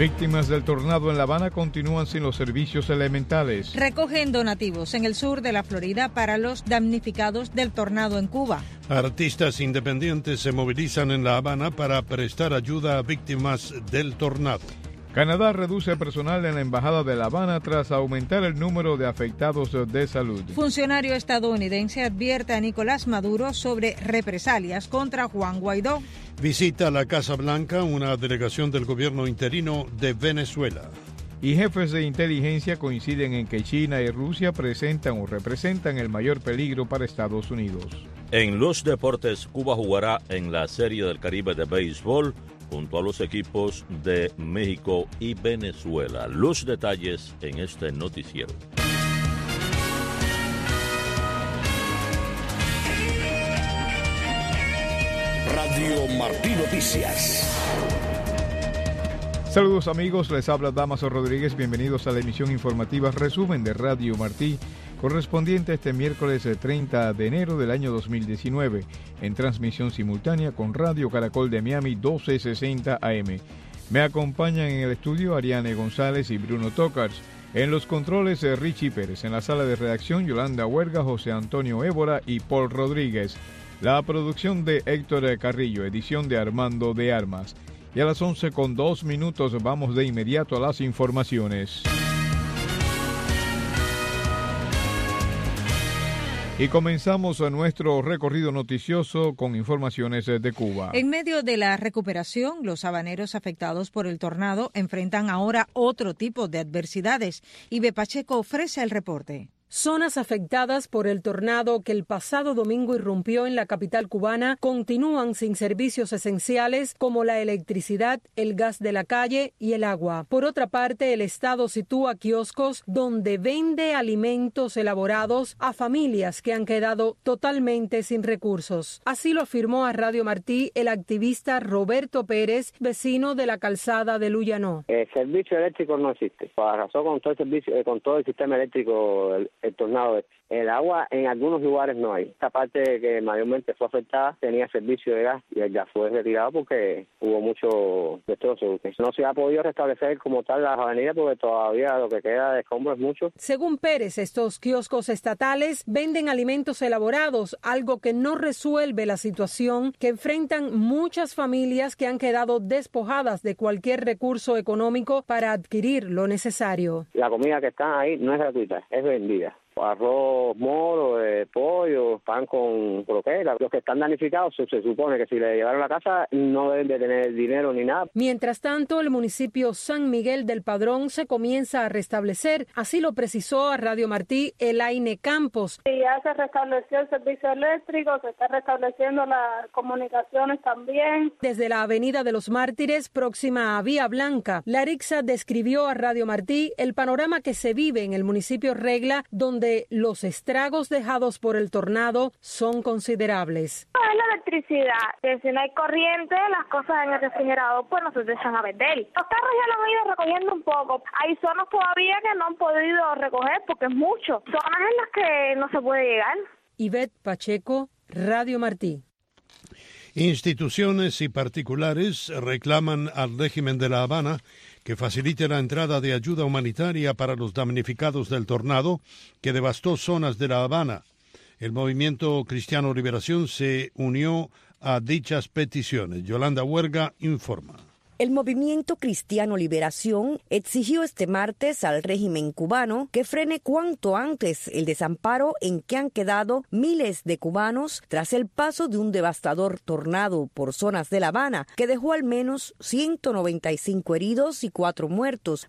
Víctimas del tornado en La Habana continúan sin los servicios elementales. Recogen donativos en el sur de la Florida para los damnificados del tornado en Cuba. Artistas independientes se movilizan en La Habana para prestar ayuda a víctimas del tornado. Canadá reduce personal en la Embajada de La Habana tras aumentar el número de afectados de salud. Funcionario estadounidense advierte a Nicolás Maduro sobre represalias contra Juan Guaidó. Visita la Casa Blanca una delegación del gobierno interino de Venezuela. Y jefes de inteligencia coinciden en que China y Rusia presentan o representan el mayor peligro para Estados Unidos. En los deportes, Cuba jugará en la Serie del Caribe de béisbol junto a los equipos de México y Venezuela. Los detalles en este noticiero. Radio Martí Noticias. Saludos amigos, les habla Damaso Rodríguez, bienvenidos a la emisión informativa Resumen de Radio Martí, correspondiente a este miércoles 30 de enero del año 2019, en transmisión simultánea con Radio Caracol de Miami 1260 AM. Me acompañan en el estudio Ariane González y Bruno Tocars, en los controles Richie Pérez, en la sala de redacción Yolanda Huerga, José Antonio Évora y Paul Rodríguez. La producción de Héctor Carrillo, edición de Armando de Armas. Y a las 11:02 vamos de inmediato a las informaciones. Y comenzamos nuestro recorrido noticioso con informaciones de Cuba. En medio de la recuperación, los habaneros afectados por el tornado enfrentan ahora otro tipo de adversidades. Ibe Pacheco ofrece el reporte. Zonas afectadas por el tornado que el pasado domingo irrumpió en la capital cubana continúan sin servicios esenciales como la electricidad, el gas de la calle y el agua. Por otra parte, el Estado sitúa kioscos donde vende alimentos elaborados a familias que han quedado totalmente sin recursos. Así lo afirmó a Radio Martí el activista Roberto Pérez, vecino de la calzada de Luyanó. El servicio eléctrico no existe. Arrasó con todo el servicio, con todo el sistema eléctrico. El tornado. El agua en algunos lugares no hay. Esta parte que mayormente fue afectada tenía servicio de gas y el gas fue retirado porque hubo mucho destrozo. No se ha podido restablecer como tal las avenidas porque todavía lo que queda de escombros es mucho. Según Pérez, estos kioscos estatales venden alimentos elaborados, algo que no resuelve la situación que enfrentan muchas familias que han quedado despojadas de cualquier recurso económico para adquirir lo necesario. La comida que está ahí no es gratuita, es vendida. Arroz moro, pollo, pan con croquetas. Los que están damnificados se supone que si le llevaron a la casa no deben de tener dinero ni nada. Mientras tanto, el municipio San Miguel del Padrón se comienza a restablecer. Así lo precisó a Radio Martí Elaine Campos. Ya se restableció el servicio eléctrico, se está restableciendo las comunicaciones también. Desde la Avenida de los Mártires, próxima a Vía Blanca, Larixa describió a Radio Martí el panorama que se vive en el municipio Regla, donde los estragos dejados por el tornado son considerables. Es la electricidad, que si no hay corriente, las cosas en el refrigerador pues no se dejan a vender. Los carros ya lo han ido recogiendo un poco. Hay zonas todavía que no han podido recoger porque es mucho. Zonas en las que no se puede llegar. Ivette Pacheco, Radio Martí. Instituciones y particulares reclaman al régimen de La Habana que facilite la entrada de ayuda humanitaria para los damnificados del tornado que devastó zonas de La Habana. El Movimiento Cristiano Liberación se unió a dichas peticiones. Yolanda Huerga informa. El Movimiento Cristiano Liberación exigió este martes al régimen cubano que frene cuanto antes el desamparo en que han quedado miles de cubanos tras el paso de un devastador tornado por zonas de La Habana que dejó al menos 195 heridos y 4 muertos,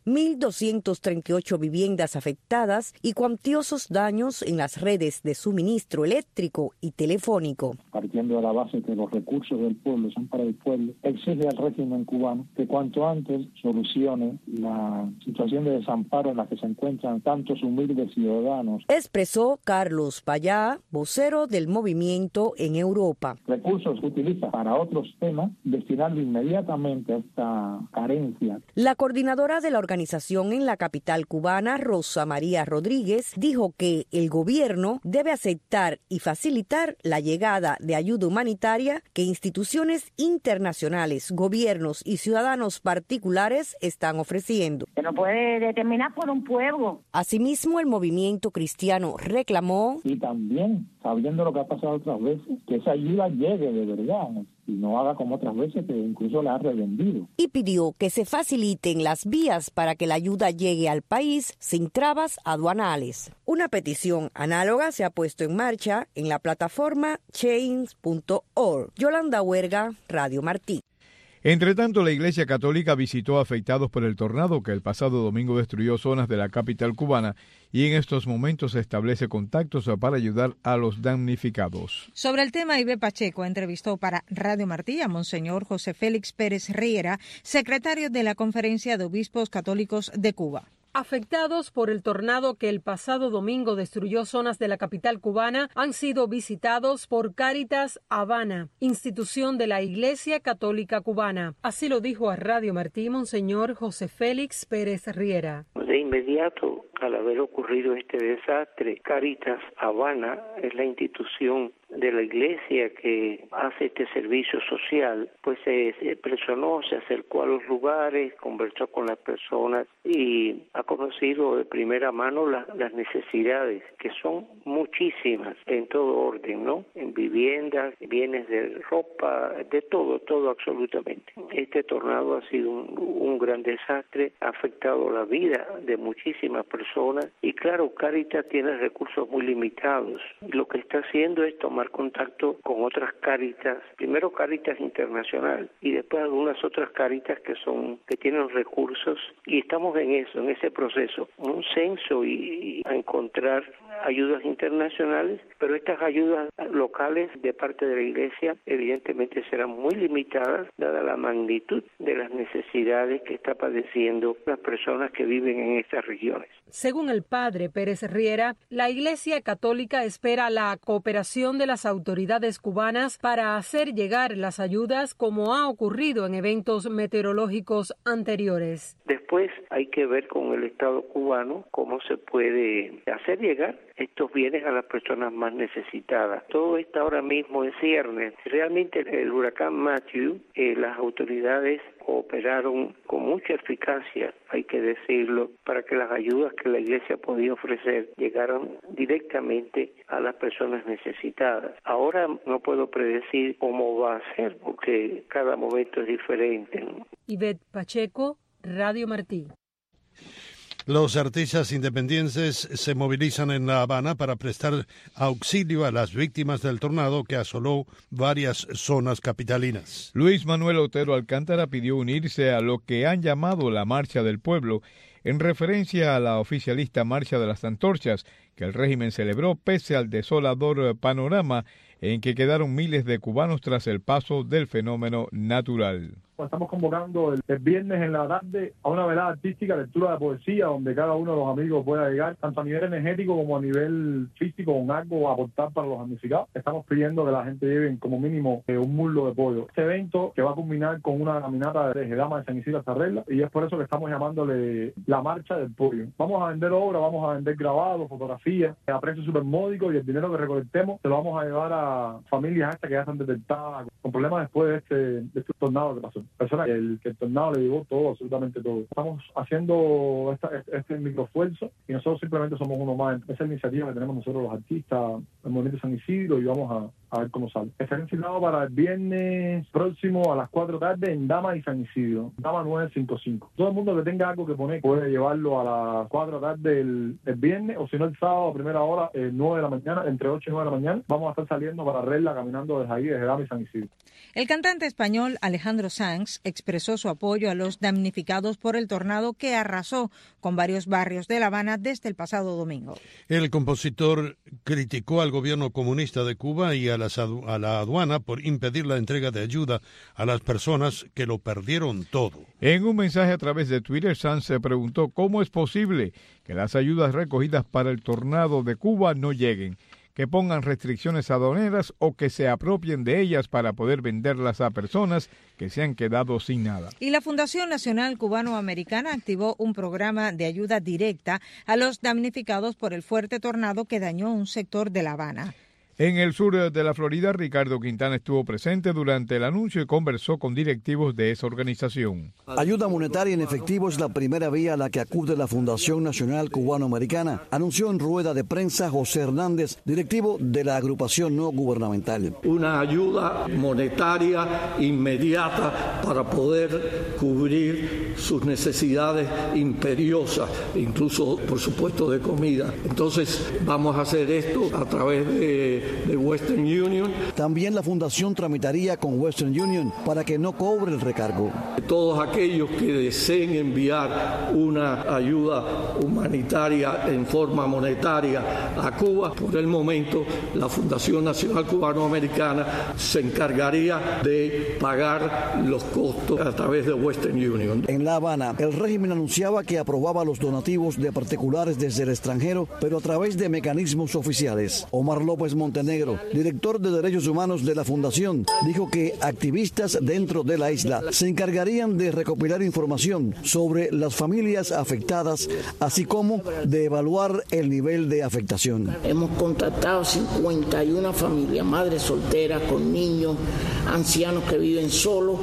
1.238 viviendas afectadas y cuantiosos daños en las redes de suministro eléctrico y telefónico. Partiendo de la base que los recursos del pueblo son para el pueblo, exige al régimen cubano que cuanto antes solucione la situación de desamparo en la que se encuentran tantos humildes ciudadanos. Expresó Carlos Payá, vocero del movimiento en Europa. Recursos que utiliza para otros temas, destinando inmediatamente a esta carencia. La coordinadora de la organización en la capital cubana, Rosa María Rodríguez, dijo que el gobierno debe aceptar y facilitar la llegada de ayuda humanitaria que instituciones internacionales, gobiernos y ciudadanos particulares están ofreciendo. Se no puede determinar por un pueblo. Asimismo, el movimiento cristiano reclamó, y también, sabiendo lo que ha pasado otras veces, que esa ayuda llegue de verdad y no haga como otras veces que incluso la ha revendido. Y pidió que se faciliten las vías para que la ayuda llegue al país sin trabas aduanales. Una petición análoga se ha puesto en marcha en la plataforma change.org. Yolanda Huerga, Radio Martí. Entre tanto, la Iglesia Católica visitó afectados por el tornado que el pasado domingo destruyó zonas de la capital cubana y en estos momentos establece contactos para ayudar a los damnificados. Sobre el tema, Ibe Pacheco entrevistó para Radio Martí a Monseñor José Félix Pérez Riera, secretario de la Conferencia de Obispos Católicos de Cuba. Afectados por el tornado que el pasado domingo destruyó zonas de la capital cubana han sido visitados por Cáritas Habana, institución de la Iglesia Católica Cubana. Así lo dijo a Radio Martí Monseñor José Félix Pérez Riera. De inmediato, al haber ocurrido este desastre, Cáritas Habana es la institución de la iglesia que hace este servicio social, pues se personó, se acercó a los lugares, conversó con las personas y ha conocido de primera mano las necesidades, que son muchísimas en todo orden, ¿no? En viviendas, bienes de ropa, de todo absolutamente. Este tornado ha sido un gran desastre, ha afectado la vida de muchísimas personas y claro, Cáritas tiene recursos muy limitados. Lo que está haciendo es tomar contacto con otras Cáritas, primero Cáritas Internacional y después algunas otras Cáritas que tienen recursos y estamos en ese proceso, un censo y a encontrar ayudas internacionales, pero estas ayudas locales de parte de la Iglesia evidentemente serán muy limitadas dada la magnitud de las necesidades que está padeciendo las personas que viven en estas regiones. Según el padre Pérez Riera, la Iglesia Católica espera la cooperación de las autoridades cubanas para hacer llegar las ayudas como ha ocurrido en eventos meteorológicos anteriores. Después hay que ver con el Estado cubano cómo se puede hacer llegar estos bienes a las personas más necesitadas. Todo está ahora mismo en ciernes. Realmente el huracán Matthew, las autoridades cooperaron con mucha eficacia, hay que decirlo, para que las ayudas que la Iglesia podía ofrecer llegaran directamente a las personas necesitadas. Ahora no puedo predecir cómo va a ser porque cada momento es diferente. Ivette Pacheco, Radio Martí. Los artistas independientes se movilizan en La Habana para prestar auxilio a las víctimas del tornado que asoló varias zonas capitalinas. Luis Manuel Otero Alcántara pidió unirse a lo que han llamado la Marcha del Pueblo, en referencia a la oficialista Marcha de las Antorchas, que el régimen celebró pese al desolador panorama en que quedaron miles de cubanos tras el paso del fenómeno natural. Estamos convocando el viernes en la tarde a una velada artística, lectura de poesía, donde cada uno de los amigos pueda llegar, tanto a nivel energético como a nivel físico, con algo a aportar para los damnificados. Estamos pidiendo que la gente lleve como mínimo un muslo de pollo. Este evento que va a culminar con una caminata de Dama de San Isidro hasta Regla, y es por eso que estamos llamándole la Marcha del Pollo. Vamos a vender obras, vamos a vender grabados, fotografías, a precios súper módicos, y el dinero que recolectemos se lo vamos a llevar a familias estas que ya están detectadas con problemas después de este tornado que pasó. Personas que el tornado le llevó todo, absolutamente todo. Estamos haciendo este microesfuerzo y nosotros simplemente somos uno más. Esa iniciativa que tenemos nosotros los artistas, el Movimiento San Isidro, y vamos a ver cómo sale. Está consignado para el viernes próximo a las 4 de la tarde en Dama y San Isidro, Dama 955. Todo el mundo que tenga algo que poner puede llevarlo a las 4 de la tarde el viernes, o si no el sábado a primera hora, 9 de la mañana, entre 8 y 9 de la mañana. Vamos a estar saliendo para Regla, caminando desde ahí, desde Dama y San Isidro. El cantante español Alejandro Sanz expresó su apoyo a los damnificados por el tornado que arrasó con varios barrios de La Habana desde el pasado domingo. El compositor criticó al gobierno comunista de Cuba y a la aduana por impedir la entrega de ayuda a las personas que lo perdieron todo. En un mensaje a través de Twitter, Sanz se preguntó cómo es posible que las ayudas recogidas para el tornado de Cuba no lleguen, que pongan restricciones aduaneras o que se apropien de ellas para poder venderlas a personas que se han quedado sin nada. Y la Fundación Nacional Cubano-Americana activó un programa de ayuda directa a los damnificados por el fuerte tornado que dañó un sector de La Habana. En el sur de la Florida, Ricardo Quintana estuvo presente durante el anuncio y conversó con directivos de esa organización. Ayuda monetaria en efectivo es la primera vía a la que acude la Fundación Nacional Cubano-Americana, anunció en rueda de prensa José Hernández, directivo de la agrupación no gubernamental. Una ayuda monetaria inmediata para poder cubrir sus necesidades imperiosas, incluso, por supuesto, de comida. Entonces, vamos a hacer esto a través de Western Union. También la fundación tramitaría con Western Union para que no cobre el recargo. Todos aquellos que deseen enviar una ayuda humanitaria en forma monetaria a Cuba, por el momento la Fundación Nacional Cubano-Americana se encargaría de pagar los costos a través de Western Union. En La Habana, el régimen anunciaba que aprobaba los donativos de particulares desde el extranjero, pero a través de mecanismos oficiales. Omar López Montenegro, director de Derechos Humanos de la Fundación, dijo que activistas dentro de la isla se encargarían de recopilar información sobre las familias afectadas, así como de evaluar el nivel de afectación. Hemos contactado 51 familias, madres solteras con niños, ancianos que viven solos.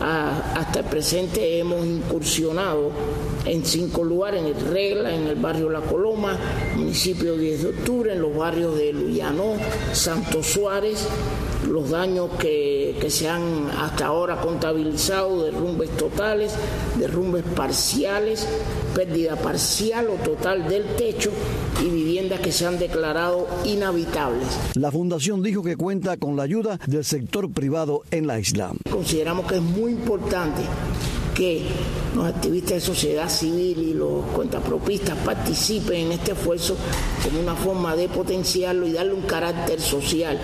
Hasta el presente hemos incursionado en 5 lugares, en el Regla, en el barrio La Coloma, municipio 10 de octubre, en los barrios de Luyanó, Santo Suárez. Los daños que se han hasta ahora contabilizado, derrumbes totales, derrumbes parciales, pérdida parcial o total del techo y viviendas que se han declarado inhabitables. La fundación dijo que cuenta con la ayuda del sector privado en la isla. Consideramos que es muy importante que los activistas de sociedad civil y los cuentapropistas participen en este esfuerzo como una forma de potenciarlo y darle un carácter social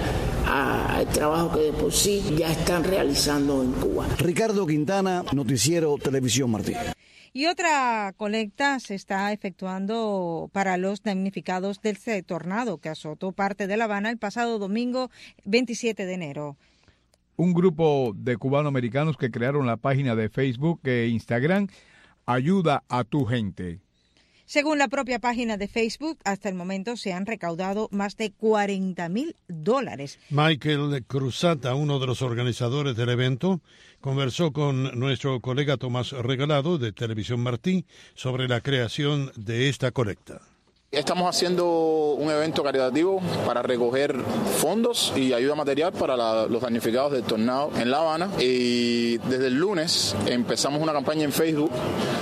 al trabajo que de por sí ya están realizando en Cuba. Ricardo Quintana, Noticiero Televisión Martí. Y otra colecta se está efectuando para los damnificados del tornado que azotó parte de La Habana el pasado domingo 27 de enero. Un grupo de cubanoamericanos que crearon la página de Facebook e Instagram Ayuda a tu gente. Según la propia página de Facebook, hasta el momento se han recaudado más de $40,000. Michael Cruzata, uno de los organizadores del evento, conversó con nuestro colega Tomás Regalado de Televisión Martí sobre la creación de esta colecta. Estamos haciendo un evento caritativo para recoger fondos y ayuda material para los damnificados del tornado en La Habana, y desde el lunes empezamos una campaña en Facebook.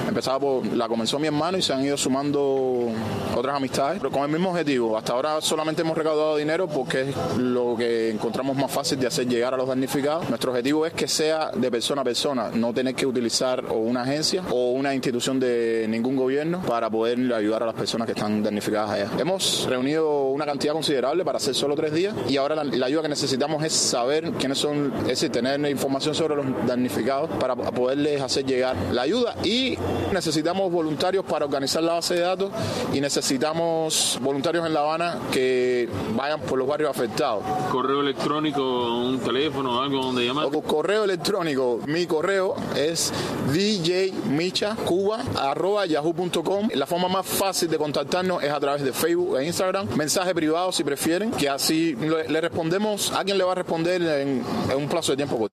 La comenzó mi hermano y se han ido sumando otras amistades, pero con el mismo objetivo. Hasta ahora solamente hemos recaudado dinero porque es lo que encontramos más fácil de hacer llegar a los damnificados. Nuestro objetivo es que sea de persona a persona, no tener que utilizar o una agencia o una institución de ningún gobierno para poder ayudar a las personas que están damnificadas allá. Hemos reunido una cantidad considerable para hacer solo 3 días, y ahora la ayuda que necesitamos es saber quiénes son, es decir, tener información sobre los damnificados para poderles hacer llegar la ayuda, y necesitamos voluntarios para organizar la base de datos, y necesitamos voluntarios en La Habana que vayan por los barrios afectados. ¿Correo electrónico, un teléfono, algo donde llamar? Correo electrónico, mi correo es djmichacuba@yahoo.com. La forma más fácil de contactarnos es a través de Facebook e Instagram, mensaje privado si prefieren, que así le respondemos, alguien le va a responder en un plazo de tiempo corto.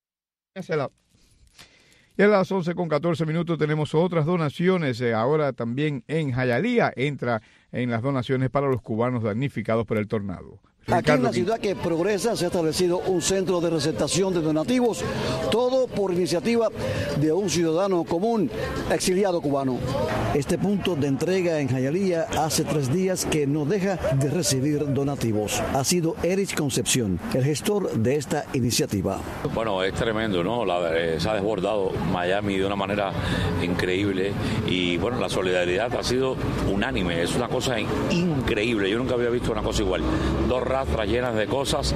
Y a las 11:14 tenemos otras donaciones. Ahora también en Hialeah entra en las donaciones para los cubanos damnificados por el tornado. Aquí en la ciudad que progresa se ha establecido un centro de receptación de donativos, todo por iniciativa de un ciudadano común, exiliado cubano. Este punto de entrega en Hialeah hace 3 días que no deja de recibir donativos. Ha sido Erich Concepción, el gestor de esta iniciativa. Bueno, es tremendo, ¿no? Se ha desbordado Miami de una manera increíble, y bueno, la solidaridad ha sido unánime, es una cosa increíble. Yo nunca había visto una cosa igual. 2 rastras llenas de cosas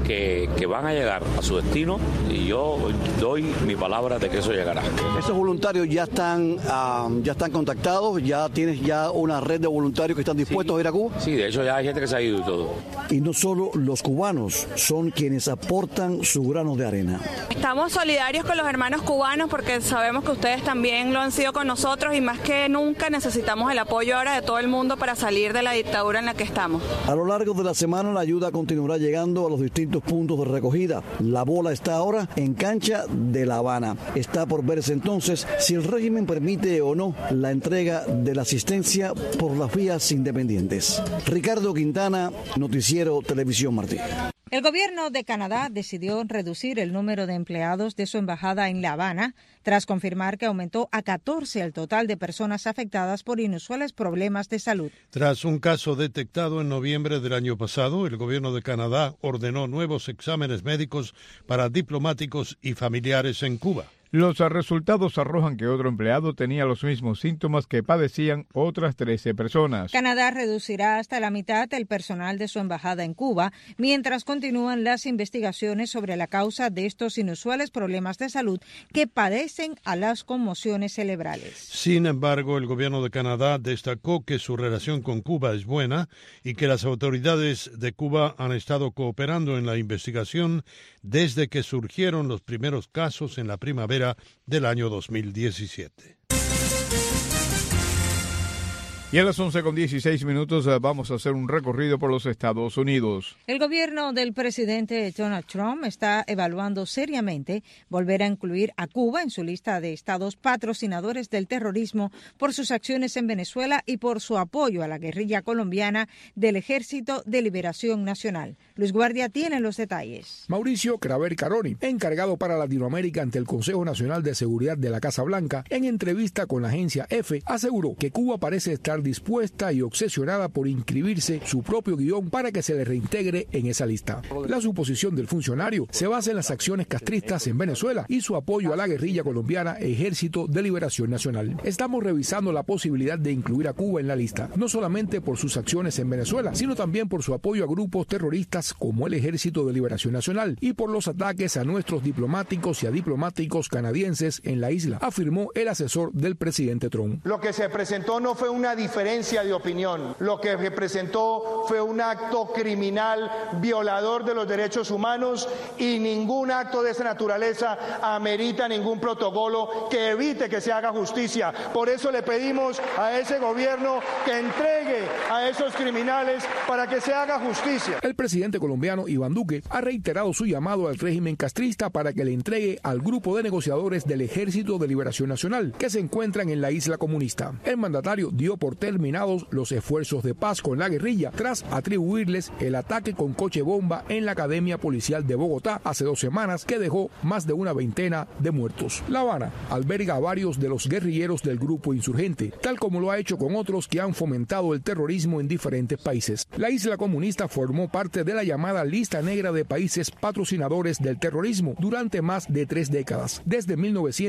que van a llegar a su destino y yo doy mi palabra de que eso llegará. Esos voluntarios ya están contactados, ya tienes ya una red de voluntarios que están dispuestos a ir a Cuba. Sí, de hecho ya hay gente que se ha ido y todo. Y no solo los cubanos son quienes aportan su grano de arena. Estamos solidarios con los hermanos cubanos porque sabemos que ustedes también lo han sido con nosotros y más que nunca necesitamos el apoyo ahora de todo el mundo para salir de la dictadura en la que estamos. A lo largo de la semana la ayuda continuará llegando a los distintos puntos de recogida. La bola está ahora en cancha de La Habana. Está por verse entonces si el régimen permite o no la entrega de la asistencia por las vías independientes. Ricardo Quintana, Noticiero Televisión Martí. El gobierno de Canadá decidió reducir el número de empleados de su embajada en La Habana tras confirmar que aumentó a 14 el total de personas afectadas por inusuales problemas de salud. Tras un caso detectado en noviembre del año pasado, el gobierno de Canadá ordenó nuevos exámenes médicos para diplomáticos y familiares en Cuba. Los resultados arrojan que otro empleado tenía los mismos síntomas que padecían otras 13 personas. Canadá reducirá hasta la mitad el personal de su embajada en Cuba, mientras continúan las investigaciones sobre la causa de estos inusuales problemas de salud que padecen a las conmociones cerebrales. Sin embargo, el gobierno de Canadá destacó que su relación con Cuba es buena y que las autoridades de Cuba han estado cooperando en la investigación desde que surgieron los primeros casos en la primavera del año 2017. Y a las 11:16 vamos a hacer un recorrido por los Estados Unidos. El gobierno del presidente Donald Trump está evaluando seriamente volver a incluir a Cuba en su lista de estados patrocinadores del terrorismo por sus acciones en Venezuela y por su apoyo a la guerrilla colombiana del Ejército de Liberación Nacional. Luis Guardia tiene los detalles. Mauricio Claver Caroni, encargado para Latinoamérica ante el Consejo Nacional de Seguridad de la Casa Blanca, en entrevista con la agencia EFE, aseguró que Cuba parece estar dispuesta y obsesionada por inscribirse su propio guión para que se le reintegre en esa lista. La suposición del funcionario se basa en las acciones castristas en Venezuela y su apoyo a la guerrilla colombiana Ejército de Liberación Nacional. Estamos revisando la posibilidad de incluir a Cuba en la lista, no solamente por sus acciones en Venezuela, sino también por su apoyo a grupos terroristas como el Ejército de Liberación Nacional y por los ataques a nuestros diplomáticos y a diplomáticos canadienses en la isla, afirmó el asesor del presidente Trump. Lo que se presentó no fue una diferencia de opinión. Lo que se presentó fue un acto criminal violador de los derechos humanos y ningún acto de esa naturaleza amerita ningún protocolo que evite que se haga justicia. Por eso le pedimos a ese gobierno que entregue a esos criminales para que se haga justicia. El presidente colombiano Iván Duque ha reiterado su llamado al régimen castrista para que le entregue al grupo de negociadores del Ejército de Liberación Nacional que se encuentran en la isla comunista. El mandatario dio por terminados los esfuerzos de paz con la guerrilla tras atribuirles el ataque con coche bomba en la Academia Policial de Bogotá hace 2 semanas que dejó más de una veintena de muertos. La Habana alberga a varios de los guerrilleros del grupo insurgente, tal como lo ha hecho con otros que han fomentado el terrorismo en diferentes países. La isla comunista formó parte de la llamada lista negra de países patrocinadores del terrorismo durante más de 3 décadas, desde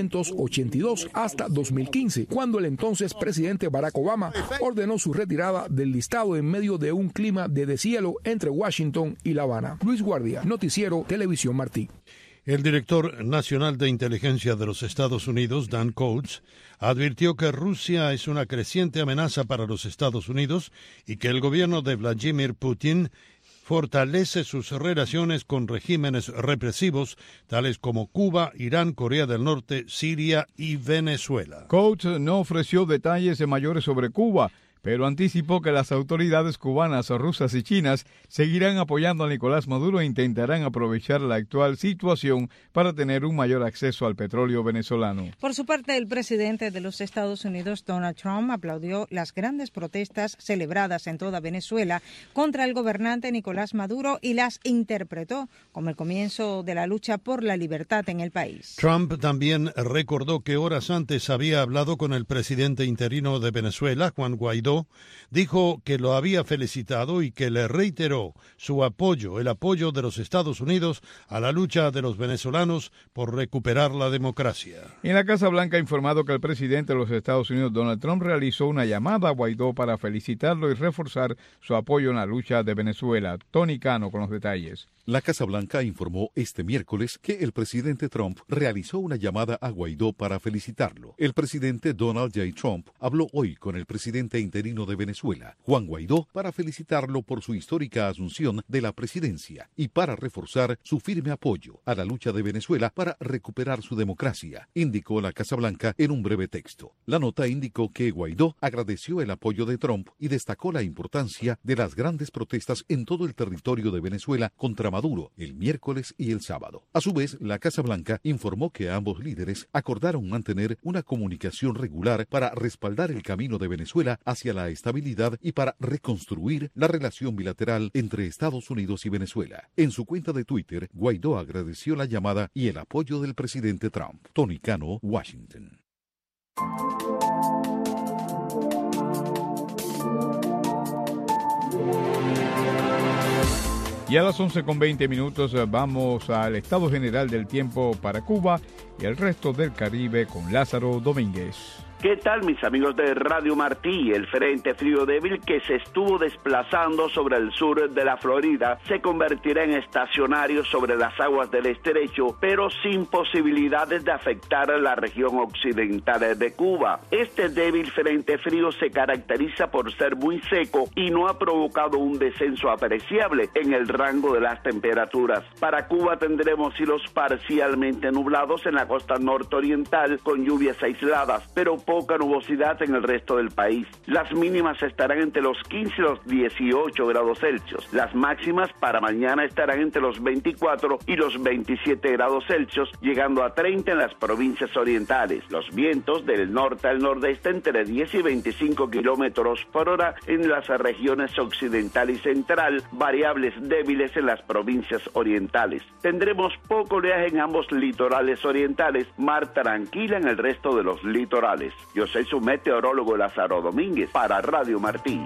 1982 hasta 2015, cuando el entonces presidente Barack Obama ordenó su retirada del listado en medio de un clima de deshielo entre Washington y La Habana. Luis Guardia, Noticiero Televisión Martí. El director nacional de inteligencia de los Estados Unidos, Dan Coats, advirtió que Rusia es una creciente amenaza para los Estados Unidos y que el gobierno de Vladimir Putin fortalece sus relaciones con regímenes represivos tales como Cuba, Irán, Corea del Norte, Siria y Venezuela. Coats no ofreció detalles mayores sobre Cuba, pero anticipó que las autoridades cubanas, rusas y chinas seguirán apoyando a Nicolás Maduro e intentarán aprovechar la actual situación para tener un mayor acceso al petróleo venezolano. Por su parte, el presidente de los Estados Unidos, Donald Trump, aplaudió las grandes protestas celebradas en toda Venezuela contra el gobernante Nicolás Maduro y las interpretó como el comienzo de la lucha por la libertad en el país. Trump también recordó que horas antes había hablado con el presidente interino de Venezuela, Juan Guaidó. Dijo que lo había felicitado y que le reiteró su apoyo, el apoyo de los Estados Unidos a la lucha de los venezolanos por recuperar la democracia. En la Casa Blanca ha informado que el presidente de los Estados Unidos, Donald Trump, realizó una llamada a Guaidó para felicitarlo y reforzar su apoyo en la lucha de Venezuela. Tony Cano con los detalles. La Casa Blanca informó este miércoles que el presidente Trump realizó una llamada a Guaidó para felicitarlo. El presidente Donald J. Trump habló hoy con el presidente interino de Venezuela, Juan Guaidó, para felicitarlo por su histórica asunción de la presidencia y para reforzar su firme apoyo a la lucha de Venezuela para recuperar su democracia, indicó la Casa Blanca en un breve texto. La nota indicó que Guaidó agradeció el apoyo de Trump y destacó la importancia de las grandes protestas en todo el territorio de Venezuela contra Maduro el miércoles y el sábado. A su vez, la Casa Blanca informó que ambos líderes acordaron mantener una comunicación regular para respaldar el camino de Venezuela hacia la estabilidad y para reconstruir la relación bilateral entre Estados Unidos y Venezuela. En su cuenta de Twitter, Guaidó agradeció la llamada y el apoyo del presidente Trump. Tony Cano, Washington. Y a las 11:20 vamos al estado general del tiempo para Cuba y el resto del Caribe con Lázaro Domínguez. ¿Qué tal, mis amigos de Radio Martí? El frente frío débil que se estuvo desplazando sobre el sur de la Florida se convertirá en estacionario sobre las aguas del estrecho, pero sin posibilidades de afectar a la región occidental de Cuba. Este débil frente frío se caracteriza por ser muy seco y no ha provocado un descenso apreciable en el rango de las temperaturas. Para Cuba tendremos cielos parcialmente nublados en la costa nororiental con lluvias aisladas, pero poca nubosidad en el resto del país. Las mínimas estarán entre los 15 y los 18 grados Celsius. Las máximas para mañana estarán entre los 24 y los 27 grados Celsius, llegando a 30 en las provincias orientales. Los vientos del norte al nordeste entre 10 y 25 kilómetros por hora en las regiones occidental y central, variables débiles en las provincias orientales. Tendremos poco oleaje en ambos litorales orientales, mar tranquila en el resto de los litorales. Yo soy su meteorólogo Lázaro Domínguez para Radio Martí.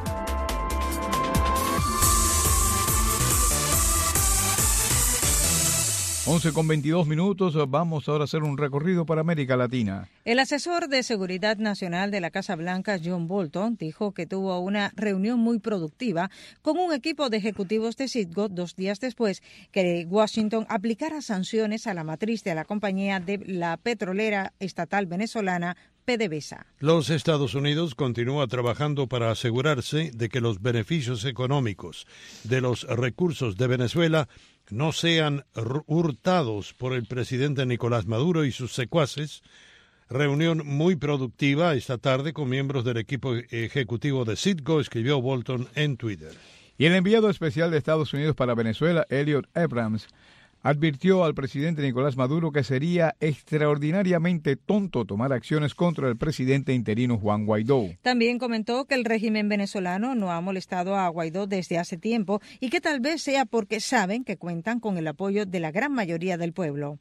11:22, vamos ahora a hacer un recorrido para América Latina. El asesor de Seguridad Nacional de la Casa Blanca, John Bolton, dijo que tuvo una reunión muy productiva con un equipo de ejecutivos de Citgo 2 días después que Washington aplicara sanciones a la matriz de la compañía de la petrolera estatal venezolana PDVSA. Los Estados Unidos continúa trabajando para asegurarse de que los beneficios económicos de los recursos de Venezuela no sean hurtados por el presidente Nicolás Maduro y sus secuaces. Reunión muy productiva esta tarde con miembros del equipo ejecutivo de Citgo, escribió Bolton en Twitter. Y el enviado especial de Estados Unidos para Venezuela, Elliot Abrams, advirtió al presidente Nicolás Maduro que sería extraordinariamente tonto tomar acciones contra el presidente interino Juan Guaidó. También comentó que el régimen venezolano no ha molestado a Guaidó desde hace tiempo y que tal vez sea porque saben que cuentan con el apoyo de la gran mayoría del pueblo.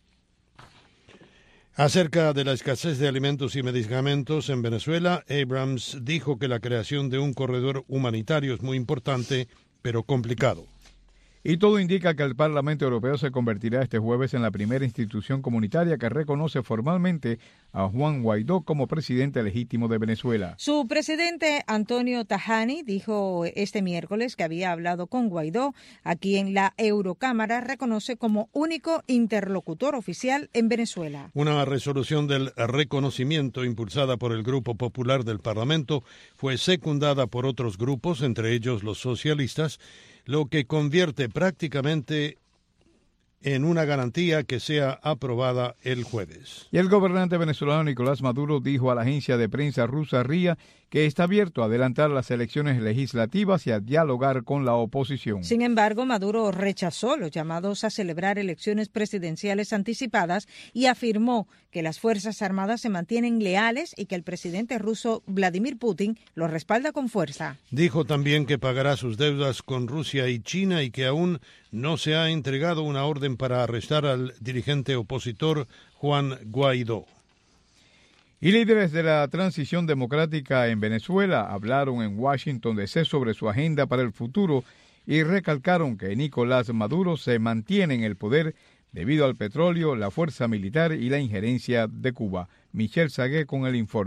Acerca de la escasez de alimentos y medicamentos en Venezuela, Abrams dijo que la creación de un corredor humanitario es muy importante, pero complicado. Y todo indica que el Parlamento Europeo se convertirá este jueves en la primera institución comunitaria que reconoce formalmente a Juan Guaidó como presidente legítimo de Venezuela. Su presidente Antonio Tajani dijo este miércoles que había hablado con Guaidó, a quien la Eurocámara reconoce como único interlocutor oficial en Venezuela. Una resolución del reconocimiento impulsada por el Grupo Popular del Parlamento fue secundada por otros grupos, entre ellos los socialistas, lo que convierte prácticamente en una garantía que sea aprobada el jueves. Y el gobernante venezolano Nicolás Maduro dijo a la agencia de prensa rusa RIA que está abierto a adelantar las elecciones legislativas y a dialogar con la oposición. Sin embargo, Maduro rechazó los llamados a celebrar elecciones presidenciales anticipadas y afirmó que las Fuerzas Armadas se mantienen leales y que el presidente ruso Vladimir Putin los respalda con fuerza. Dijo también que pagará sus deudas con Rusia y China y que aún no se ha entregado una orden para arrestar al dirigente opositor Juan Guaidó. Y líderes de la transición democrática en Venezuela hablaron en Washington DC sobre su agenda para el futuro y recalcaron que Nicolás Maduro se mantiene en el poder debido al petróleo, la fuerza militar y la injerencia de Cuba. Michelle Sagué con el informe.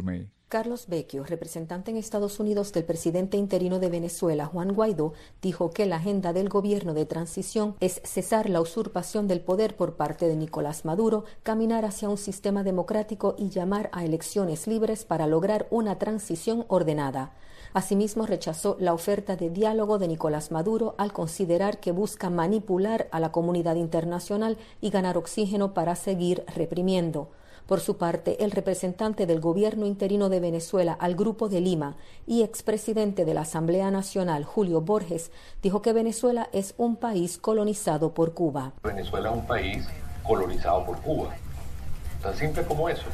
Carlos Vecchio, representante en Estados Unidos del presidente interino de Venezuela, Juan Guaidó, dijo que la agenda del gobierno de transición es cesar la usurpación del poder por parte de Nicolás Maduro, caminar hacia un sistema democrático y llamar a elecciones libres para lograr una transición ordenada. Asimismo, rechazó la oferta de diálogo de Nicolás Maduro al considerar que busca manipular a la comunidad internacional y ganar oxígeno para seguir reprimiendo. Por su parte, el representante del gobierno interino de Venezuela al Grupo de Lima y expresidente de la Asamblea Nacional, Julio Borges, dijo que Venezuela es un país colonizado por Cuba. Venezuela es un país colonizado por Cuba, tan simple como eso.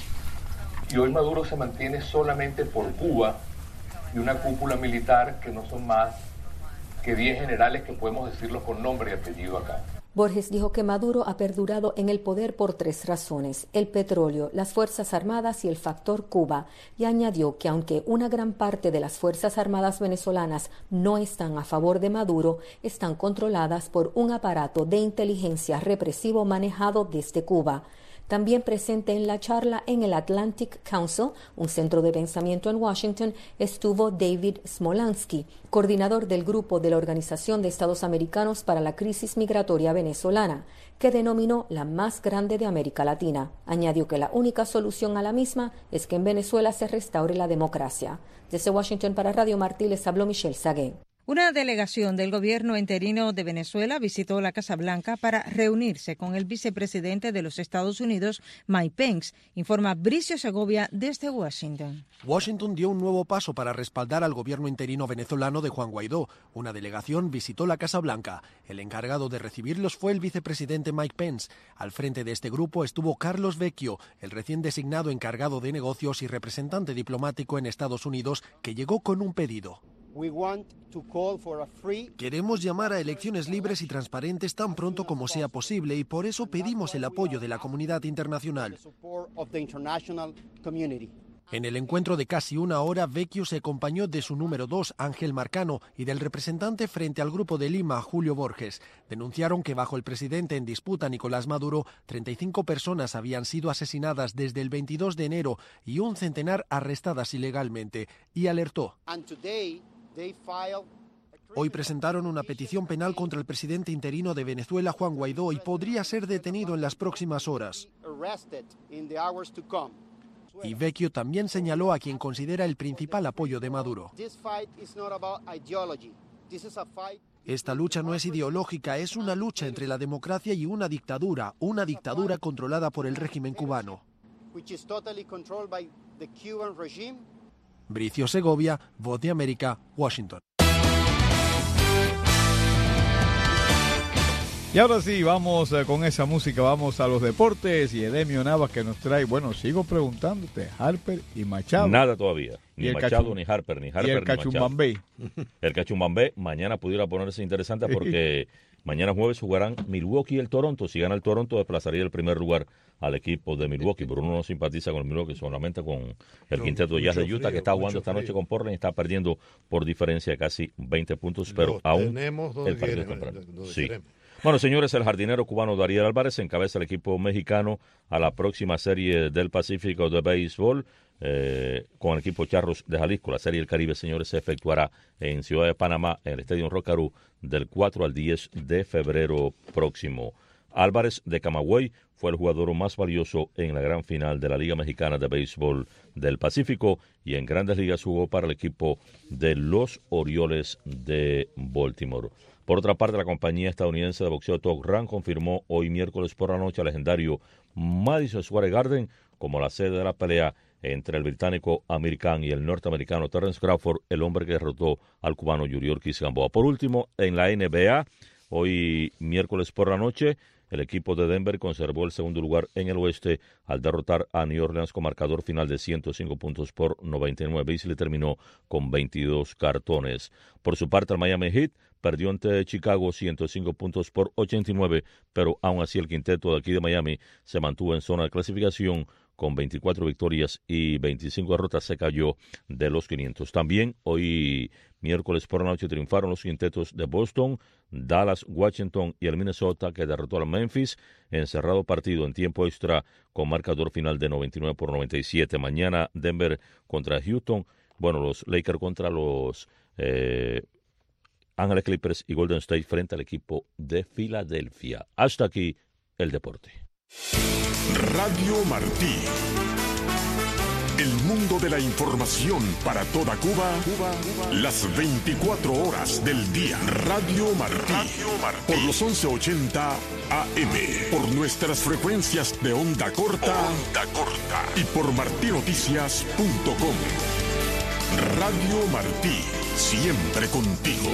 Y hoy Maduro se mantiene solamente por Cuba y una cúpula militar que no son más que 10 generales que podemos decirlos con nombre y apellido acá. Borges dijo que Maduro ha perdurado en el poder por 3 razones: el petróleo, las Fuerzas Armadas y el factor Cuba, y añadió que aunque una gran parte de las Fuerzas Armadas venezolanas no están a favor de Maduro, están controladas por un aparato de inteligencia represivo manejado desde Cuba. También presente en la charla en el Atlantic Council, un centro de pensamiento en Washington, estuvo David Smolansky, coordinador del grupo de la Organización de Estados Americanos para la Crisis Migratoria Venezolana, que denominó la más grande de América Latina. Añadió que la única solución a la misma es que en Venezuela se restaure la democracia. Desde Washington para Radio Martí les habló Michelle Sagué. Una delegación del gobierno interino de Venezuela visitó la Casa Blanca para reunirse con el vicepresidente de los Estados Unidos, Mike Pence, informa Bricio Segovia desde Washington. Washington dio un nuevo paso para respaldar al gobierno interino venezolano de Juan Guaidó. Una delegación visitó la Casa Blanca. El encargado de recibirlos fue el vicepresidente Mike Pence. Al frente de este grupo estuvo Carlos Vecchio, el recién designado encargado de negocios y representante diplomático en Estados Unidos, que llegó con un pedido. Queremos llamar a elecciones libres y transparentes tan pronto como sea posible y por eso pedimos el apoyo de la comunidad internacional. En el encuentro de casi una hora, Vecchio se acompañó de su número 2, Ángel Marcano, y del representante frente al Grupo de Lima, Julio Borges. Denunciaron que bajo el presidente en disputa, Nicolás Maduro, 35 personas habían sido asesinadas desde el 22 de enero y un centenar arrestadas ilegalmente, y alertó. Hoy presentaron una petición penal contra el presidente interino de Venezuela, Juan Guaidó, y podría ser detenido en las próximas horas. Y Vecchio también señaló a quien considera el principal apoyo de Maduro. Esta lucha no es ideológica, es una lucha entre la democracia y una dictadura controlada por el régimen cubano. Bricio Segovia, Voz de América, Washington. Y ahora sí, vamos con esa música, vamos a los deportes y Edemio Navas que nos trae, bueno, sigo preguntándote, Harper y Machado. Nada todavía, ni Machado, ni Harper, y el Cachumbambé. El Cachumbambé mañana pudiera ponerse interesante porque mañana jueves jugarán Milwaukee y el Toronto. Si gana el Toronto, desplazaría el primer lugar al equipo de Milwaukee. Pero uno no simpatiza con el Milwaukee, solamente con el quinteto de Jazz de Utah, que está jugando esta noche con Portland y está perdiendo por diferencia de casi 20 puntos, pero aún el partido es temprano. Sí. Bueno, señores, el jardinero cubano Dariel Álvarez encabeza el equipo mexicano a la próxima serie del Pacífico de béisbol con el equipo Charros de Jalisco. La serie del Caribe, señores, se efectuará en Ciudad de Panamá, en el Estadio Rocarú, del 4 al 10 de febrero próximo. Álvarez de Camagüey fue el jugador más valioso en la gran final de la Liga Mexicana de Béisbol del Pacífico y en Grandes Ligas jugó para el equipo de los Orioles de Baltimore. Por otra parte, la compañía estadounidense de boxeo Top Rank confirmó hoy miércoles por la noche al legendario Madison Square Garden como la sede de la pelea entre el británico Amir Khan y el norteamericano Terence Crawford, el hombre que derrotó al cubano Yuri Ortiz Gamboa. Por último, en la NBA, hoy miércoles por la noche, el equipo de Denver conservó el segundo lugar en el oeste al derrotar a New Orleans con marcador final de 105 puntos por 99. Beasley terminó con 22 cartones. Por su parte, el Miami Heat perdió ante Chicago 105 puntos por 89, pero aún así el quinteto de aquí de Miami se mantuvo en zona de clasificación con 24 victorias y 25 derrotas, se cayó de los 500. También hoy, miércoles por la noche, triunfaron los quintetos de Boston, Dallas, Washington y el Minnesota, que derrotó al Memphis en cerrado partido en tiempo extra con marcador final de 99-97. Mañana Denver contra Houston, los Lakers contra los Ángeles Clippers y Golden State frente al equipo de Filadelfia. Hasta aquí el deporte. Radio Martí. El mundo de la información para toda Cuba, las 24 horas del día. Radio Martí. Por los 1180 AM. Por nuestras frecuencias de onda corta. Y por martinoticias.com. Radio Martí. Siempre contigo.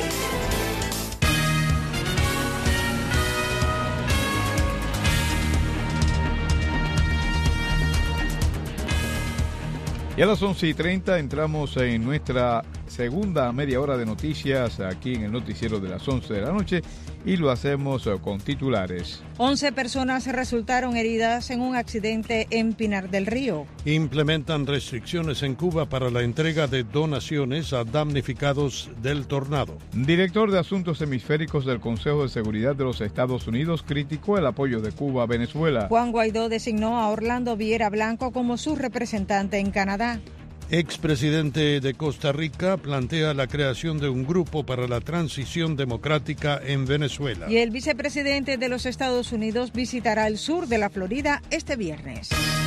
Y a las 11:30 entramos en nuestra segunda media hora de noticias aquí en el noticiero de las 11 de la noche y lo hacemos con titulares. 11 personas resultaron heridas en un accidente en Pinar del Río. Implementan restricciones en Cuba para la entrega de donaciones a damnificados del tornado. Director de Asuntos Hemisféricos del Consejo de Seguridad de los Estados Unidos criticó el apoyo de Cuba a Venezuela. Juan Guaidó designó a Orlando Viera Blanco como su representante en Canadá. Expresidente de Costa Rica plantea la creación de un grupo para la transición democrática en Venezuela. Y el vicepresidente de los Estados Unidos visitará el sur de la Florida este viernes.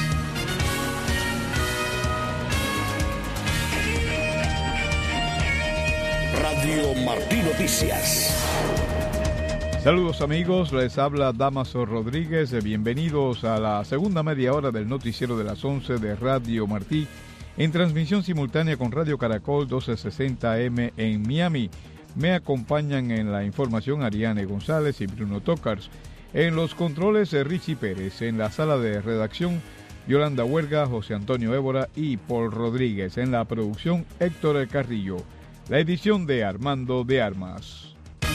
Radio Martí Noticias. Saludos amigos, les habla Damaso Rodríguez. Bienvenidos a la segunda media hora del noticiero de las 11 de Radio Martí, en transmisión simultánea con Radio Caracol 1260M en Miami. Me acompañan en la información Ariane González y Bruno Tocars. En los controles Richie Pérez. En la sala de redacción Yolanda Huerga, José Antonio Évora y Paul Rodríguez. En la producción Héctor Carrillo. La edición de Armando de Armas.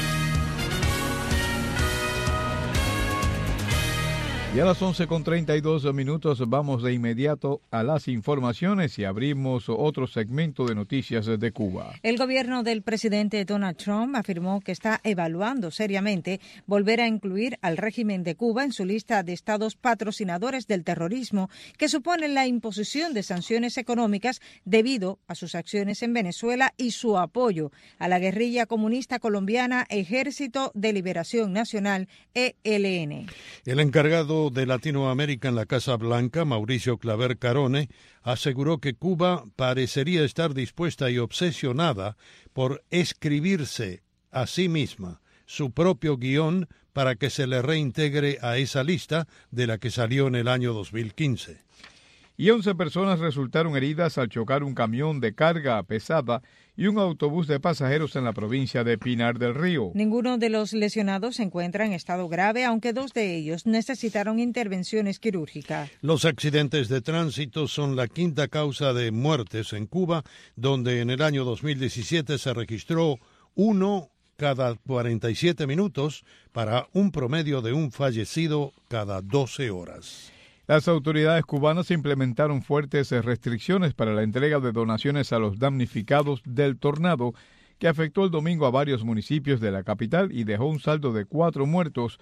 Y a las 11:32 vamos de inmediato a las informaciones y abrimos otro segmento de noticias de Cuba. El gobierno del presidente Donald Trump afirmó que está evaluando seriamente volver a incluir al régimen de Cuba en su lista de estados patrocinadores del terrorismo, que supone la imposición de sanciones económicas debido a sus acciones en Venezuela y su apoyo a la guerrilla comunista colombiana Ejército de Liberación Nacional, ELN. El encargado de Latinoamérica en la Casa Blanca, Mauricio Claver Carone, aseguró que Cuba parecería estar dispuesta y obsesionada por escribirse a sí misma su propio guión para que se le reintegre a esa lista de la que salió en el año 2015. Y 11 personas resultaron heridas al chocar un camión de carga pesada y un autobús de pasajeros en la provincia de Pinar del Río. Ninguno de los lesionados se encuentra en estado grave, aunque 2 de ellos necesitaron intervenciones quirúrgicas. Los accidentes de tránsito son la quinta causa de muertes en Cuba, donde en el año 2017 se registró 1 cada 47 minutos para un promedio de un fallecido cada 12 horas. Las autoridades cubanas implementaron fuertes restricciones para la entrega de donaciones a los damnificados del tornado que afectó el domingo a varios municipios de la capital y dejó un saldo de 4 muertos,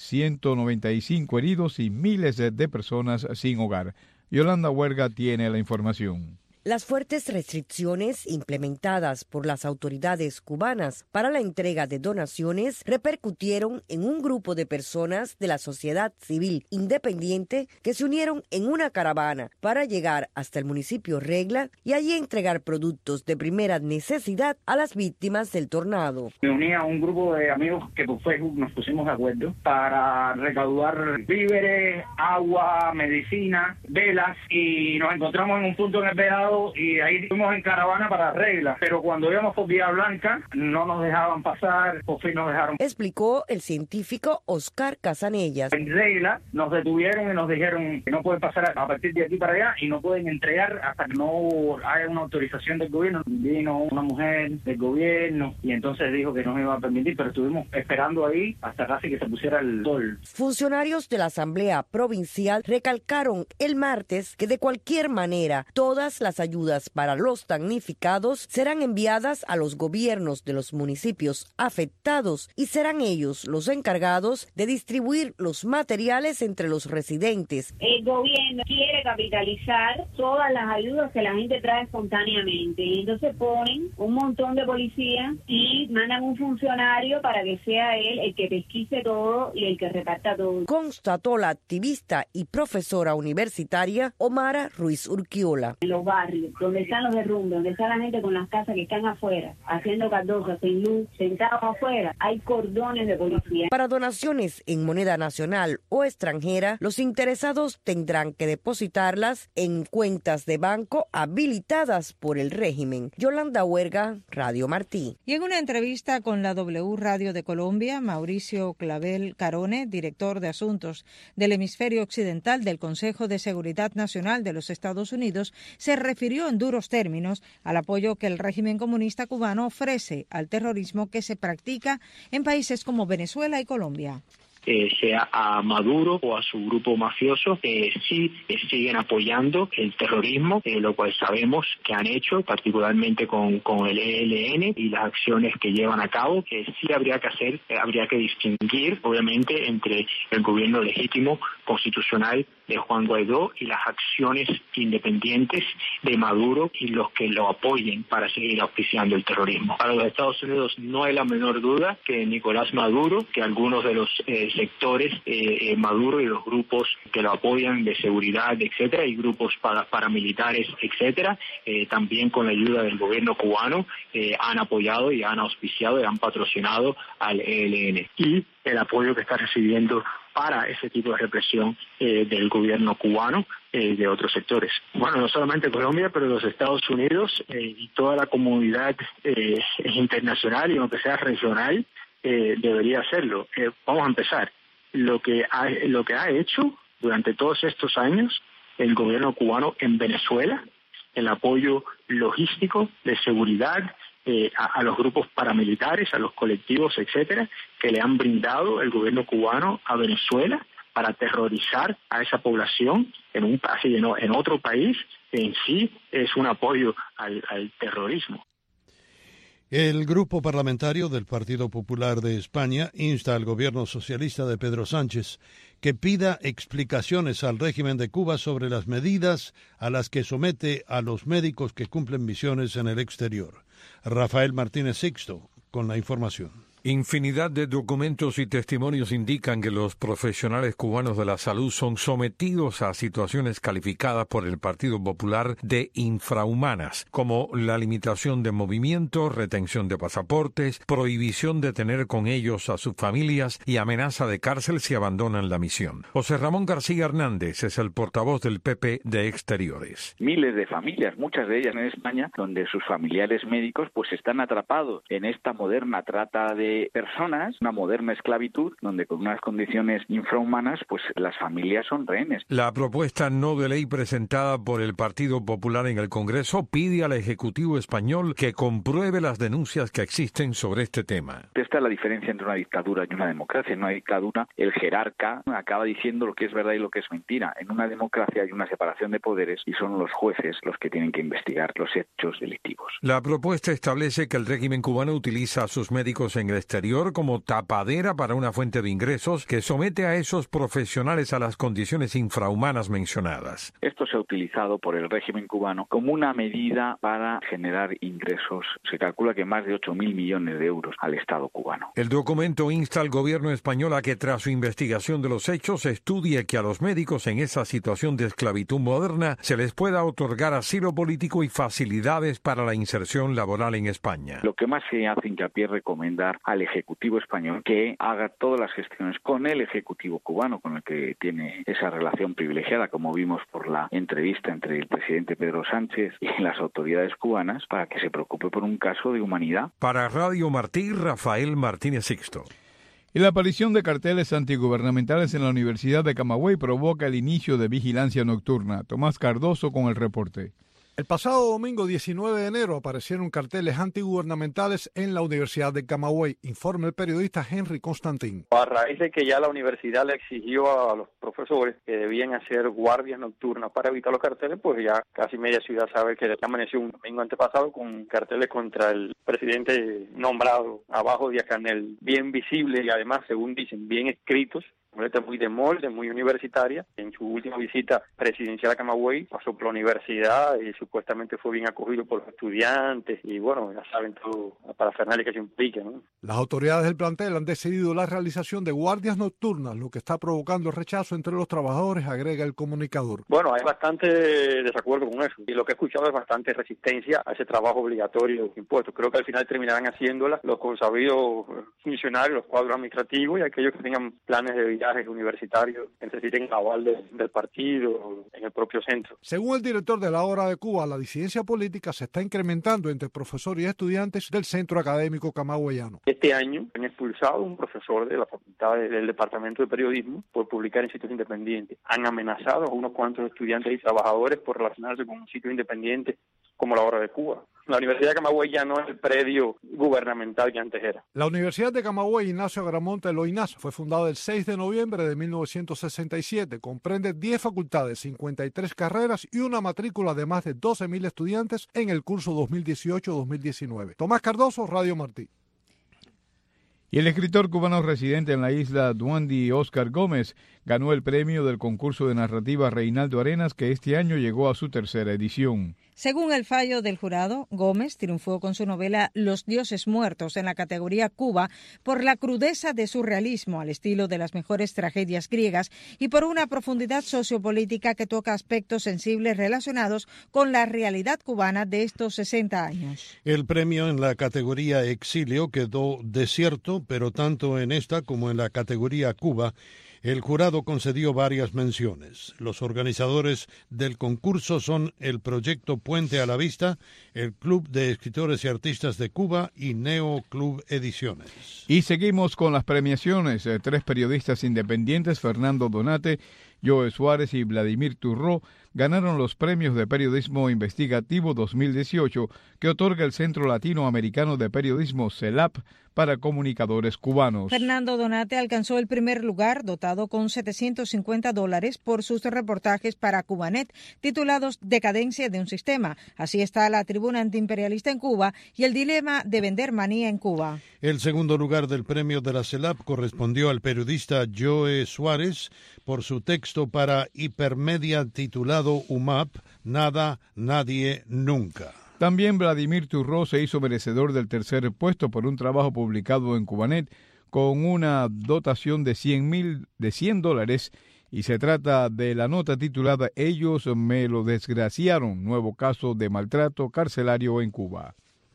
195 heridos y miles de personas sin hogar. Yolanda Huerga tiene la información. Las fuertes restricciones implementadas por las autoridades cubanas para la entrega de donaciones repercutieron en un grupo de personas de la sociedad civil independiente que se unieron en una caravana para llegar hasta el municipio Regla y allí entregar productos de primera necesidad a las víctimas del tornado. Me uní a un grupo de amigos que por Facebook nos pusimos de acuerdo para recaudar víveres, agua, medicina, velas y nos encontramos en un punto en el Vedado lado y ahí fuimos en caravana para Regla, pero cuando íbamos por Vía Blanca no nos dejaban pasar, por fin nos dejaron. Explicó el científico Oscar Casanellas. En Regla nos detuvieron y nos dijeron que no pueden pasar a partir de aquí para allá y no pueden entregar hasta que no haya una autorización del gobierno. Vino una mujer del gobierno y entonces dijo que no nos iba a permitir, pero estuvimos esperando ahí hasta casi que se pusiera el sol. Funcionarios de la Asamblea Provincial recalcaron el martes que de cualquier manera todas las ayudas para los damnificados serán enviadas a los gobiernos de los municipios afectados y serán ellos los encargados de distribuir los materiales entre los residentes. El gobierno quiere capitalizar todas las ayudas que la gente trae espontáneamente y entonces ponen un montón de policías y mandan un funcionario para que sea él el que pesquise todo y el que reparta todo. Constató la activista y profesora universitaria Omara Ruiz Urquiola. En los barrios, donde están los derrumbes, donde está la gente con las casas que están afuera, haciendo caldosas, sin luz, sentados afuera, hay cordones de policía. Para donaciones en moneda nacional o extranjera, los interesados tendrán que depositarlas en cuentas de banco habilitadas por el régimen. Yolanda Huerga, Radio Martí. Y en una entrevista con la W Radio de Colombia, Mauricio Clavel Carone, director de Asuntos del Hemisferio Occidental del Consejo de Seguridad Nacional de los Estados Unidos, se refirió en duros términos al apoyo que el régimen comunista cubano ofrece al terrorismo que se practica en países como Venezuela y Colombia. Sea a Maduro o a su grupo mafioso, sí siguen apoyando el terrorismo, lo cual sabemos que han hecho, particularmente con el ELN y las acciones que llevan a cabo. Sí habría que distinguir, obviamente, entre el gobierno legítimo, constitucional de Juan Guaidó y las acciones independientes de Maduro y los que lo apoyen para seguir auspiciando el terrorismo. Para los Estados Unidos no hay la menor duda que Nicolás Maduro, que algunos de los sectores Maduro y los grupos que lo apoyan de seguridad, etcétera, y grupos paramilitares, etcétera, también con la ayuda del gobierno cubano, han apoyado y han auspiciado y han patrocinado al ELN. Y el apoyo que está recibiendo para ese tipo de represión del gobierno cubano de otros sectores. Bueno, no solamente Colombia, pero los Estados Unidos y toda la comunidad internacional y aunque sea regional, debería hacerlo. Vamos a empezar. Lo que ha hecho durante todos estos años el gobierno cubano en Venezuela, el apoyo logístico de seguridad a los grupos paramilitares, a los colectivos, etcétera, que le han brindado el gobierno cubano a Venezuela para aterrorizar a esa población en otro país, en sí es un apoyo al terrorismo. El Grupo Parlamentario del Partido Popular de España insta al gobierno socialista de Pedro Sánchez que pida explicaciones al régimen de Cuba sobre las medidas a las que somete a los médicos que cumplen misiones en el exterior. Rafael Martínez Sixto, con la información. Infinidad de documentos y testimonios indican que los profesionales cubanos de la salud son sometidos a situaciones calificadas por el Partido Popular de infrahumanas, como la limitación de movimiento, retención de pasaportes, prohibición de tener con ellos a sus familias y amenaza de cárcel si abandonan la misión. José Ramón García Hernández es el portavoz del PP de Exteriores. Miles de familias, muchas de ellas en España, donde sus familiares médicos pues están atrapados en esta moderna trata de personas, una moderna esclavitud, donde con unas condiciones infrahumanas, pues las familias son rehenes. La propuesta no de ley presentada por el Partido Popular en el Congreso pide al Ejecutivo español que compruebe las denuncias que existen sobre este tema. Esta es la diferencia entre una dictadura y una democracia. En una dictadura, el jerarca acaba diciendo lo que es verdad y lo que es mentira. En una democracia hay una separación de poderes y son los jueces los que tienen que investigar los hechos delictivos. La propuesta establece que el régimen cubano utiliza a sus médicos en el exterior como tapadera para una fuente de ingresos que somete a esos profesionales a las condiciones infrahumanas mencionadas. Esto se ha utilizado por el régimen cubano como una medida para generar ingresos. Se calcula que más de 8.000 millones de euros al Estado cubano. El documento insta al gobierno español a que tras su investigación de los hechos estudie que a los médicos en esa situación de esclavitud moderna se les pueda otorgar asilo político y facilidades para la inserción laboral en España. Lo que más se hace hincapié es recomendar al Ejecutivo español que haga todas las gestiones con el Ejecutivo cubano, con el que tiene esa relación privilegiada, como vimos por la entrevista entre el presidente Pedro Sánchez y las autoridades cubanas, para que se preocupe por un caso de humanidad. Para Radio Martí, Rafael Martínez Sixto. Y la aparición de carteles antigubernamentales en la Universidad de Camagüey provoca el inicio de vigilancia nocturna. Tomás Cardoso con el reporte. El pasado domingo 19 de enero aparecieron carteles antigubernamentales en la Universidad de Camagüey, informa el periodista Henry Constantín. A raíz de que ya la universidad le exigió a los profesores que debían hacer guardias nocturnas para evitar los carteles, pues ya casi media ciudad sabe que amaneció un domingo antepasado con carteles contra el presidente nombrado abajo de Canel, bien visibles y además, según dicen, bien escritos. Muy de molde, muy universitaria. En su última visita presidencial a Camagüey pasó por la universidad y supuestamente fue bien acogido por los estudiantes y bueno, ya saben todo la parafernalia que se implica, ¿no? Las autoridades del plantel han decidido la realización de guardias nocturnas, lo que está provocando rechazo entre los trabajadores, agrega el comunicador. Bueno, hay bastante desacuerdo con eso y lo que he escuchado es bastante resistencia a ese trabajo obligatorio impuesto. Creo que al final terminarán haciéndola los consabidos funcionarios, los cuadros administrativos y aquellos que tengan planes de viajes universitarios que necesiten aval del partido en el propio centro. Según el director de la Hora de Cuba, la disidencia política se está incrementando entre profesores y estudiantes del Centro Académico Camagüeyano. Este año han expulsado a un profesor de la facultad del Departamento de Periodismo por publicar en sitios independientes. Han amenazado a unos cuantos estudiantes y trabajadores por relacionarse con un sitio independiente como la Hora de Cuba. La Universidad de Camagüey ya no es el predio gubernamental que antes era. La Universidad de Camagüey Ignacio Agramonte Loinaz fue fundada el 6 de noviembre de 1967. Comprende 10 facultades, 53 carreras y una matrícula de más de 12.000 estudiantes en el curso 2018-2019. Tomás Cardoso, Radio Martí. Y el escritor cubano residente en la isla Duandi, Óscar Gómez, ganó el premio del concurso de narrativa Reinaldo Arenas, que este año llegó a su tercera edición. Según el fallo del jurado, Gómez triunfó con su novela Los dioses muertos en la categoría Cuba por la crudeza de su realismo al estilo de las mejores tragedias griegas y por una profundidad sociopolítica que toca aspectos sensibles relacionados con la realidad cubana de estos 60 años. El premio en la categoría Exilio quedó desierto, pero tanto en esta como en la categoría Cuba, el jurado concedió varias menciones. Los organizadores del concurso son el Proyecto Puente a la Vista, el Club de Escritores y Artistas de Cuba y Neo Club Ediciones. Y seguimos con las premiaciones. 3 periodistas independientes, Fernando Donate, Joe Suárez y Vladimir Turró, ganaron los premios de Periodismo Investigativo 2018 que otorga el Centro Latinoamericano de Periodismo CELAP para comunicadores cubanos. Fernando Donate alcanzó el primer lugar, dotado con $750 por sus reportajes para Cubanet, titulados Decadencia de un sistema. Así está la tribuna antiimperialista en Cuba y el dilema de vender manía en Cuba. El segundo lugar del premio de la CELAP correspondió al periodista Joe Suárez por su texto para Hipermedia titulado UMAP, Nada, Nadie, Nunca. También Vladimir Turró se hizo merecedor del tercer puesto por un trabajo publicado en Cubanet con una dotación de $100 y se trata de la nota titulada Ellos me lo desgraciaron, nuevo caso de maltrato carcelario en Cuba.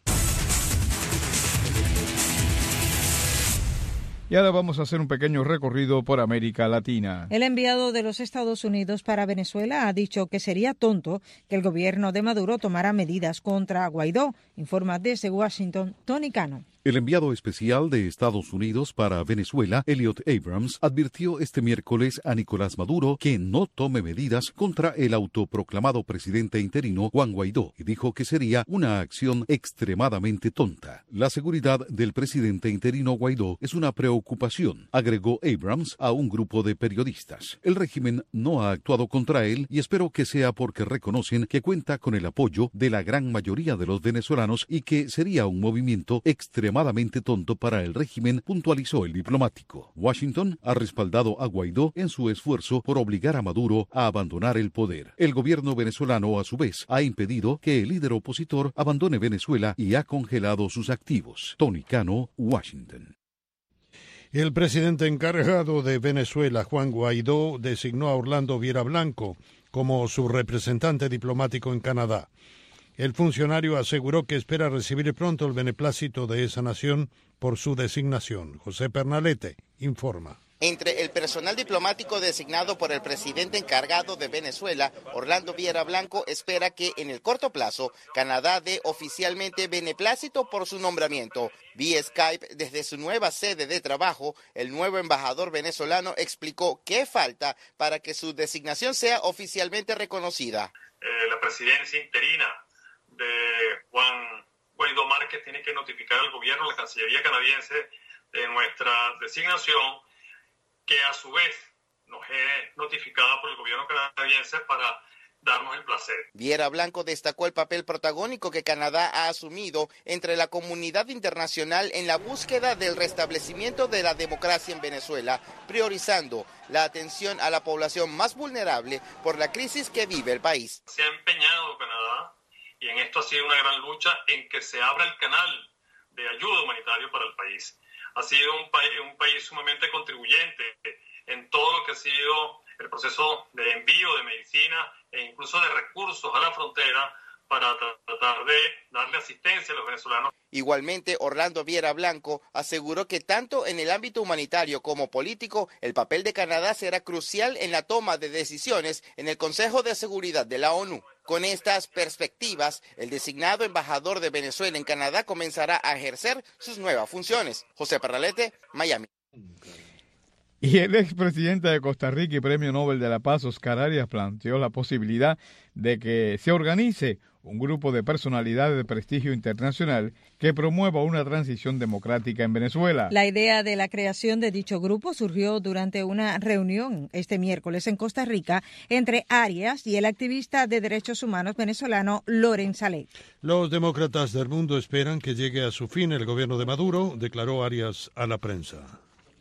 Y ahora vamos a hacer un pequeño recorrido por América Latina. El enviado de los Estados Unidos para Venezuela ha dicho que sería tonto que el gobierno de Maduro tomara medidas contra Guaidó. Informa desde Washington, Tony Cano. El enviado especial de Estados Unidos para Venezuela, Elliot Abrams, advirtió este miércoles a Nicolás Maduro que no tome medidas contra el autoproclamado presidente interino Juan Guaidó y dijo que sería una acción extremadamente tonta. La seguridad del presidente interino Guaidó es una preocupación, agregó Abrams a un grupo de periodistas. El régimen no ha actuado contra él y espero que sea porque reconocen que cuenta con el apoyo de la gran mayoría de los venezolanos y que sería un movimiento extremadamente tonto para el régimen, puntualizó el diplomático. Washington ha respaldado a Guaidó en su esfuerzo por obligar a Maduro a abandonar el poder. El gobierno venezolano, a su vez, ha impedido que el líder opositor abandone Venezuela y ha congelado sus activos. Tony Cano, Washington. El presidente encargado de Venezuela, Juan Guaidó, designó a Orlando Viera Blanco como su representante diplomático en Canadá. El funcionario aseguró que espera recibir pronto el beneplácito de esa nación por su designación. José Pernalete informa. Entre el personal diplomático designado por el presidente encargado de Venezuela, Orlando Viera Blanco, espera que en el corto plazo Canadá dé oficialmente beneplácito por su nombramiento. Vía Skype, desde su nueva sede de trabajo, el nuevo embajador venezolano explicó qué falta para que su designación sea oficialmente reconocida. La presidencia interina de Juan Guaidó Márquez tiene que notificar al gobierno, la Cancillería canadiense, de nuestra designación, que a su vez nos es notificada por el gobierno canadiense para darnos el placer. Viera Blanco destacó el papel protagónico que Canadá ha asumido entre la comunidad internacional en la búsqueda del restablecimiento de la democracia en Venezuela, priorizando la atención a la población más vulnerable por la crisis que vive el país. Se ha empeñado Canadá, y en esto ha sido una gran lucha, en que se abra el canal de ayuda humanitaria para el país. Ha sido un país sumamente contribuyente en todo lo que ha sido el proceso de envío de medicina e incluso de recursos a la frontera para tratar de darle asistencia a los venezolanos. Igualmente, Orlando Viera Blanco aseguró que tanto en el ámbito humanitario como político, el papel de Canadá será crucial en la toma de decisiones en el Consejo de Seguridad de la ONU. Con estas perspectivas, el designado embajador de Venezuela en Canadá comenzará a ejercer sus nuevas funciones. José Pernalete, Miami. Y el expresidente de Costa Rica y Premio Nobel de la Paz, Oscar Arias, planteó la posibilidad de que se organice un grupo de personalidades de prestigio internacional que promueva una transición democrática en Venezuela. La idea de la creación de dicho grupo surgió durante una reunión este miércoles en Costa Rica entre Arias y el activista de derechos humanos venezolano Loren Saleh. Los demócratas del mundo esperan que llegue a su fin el gobierno de Maduro, declaró Arias a la prensa.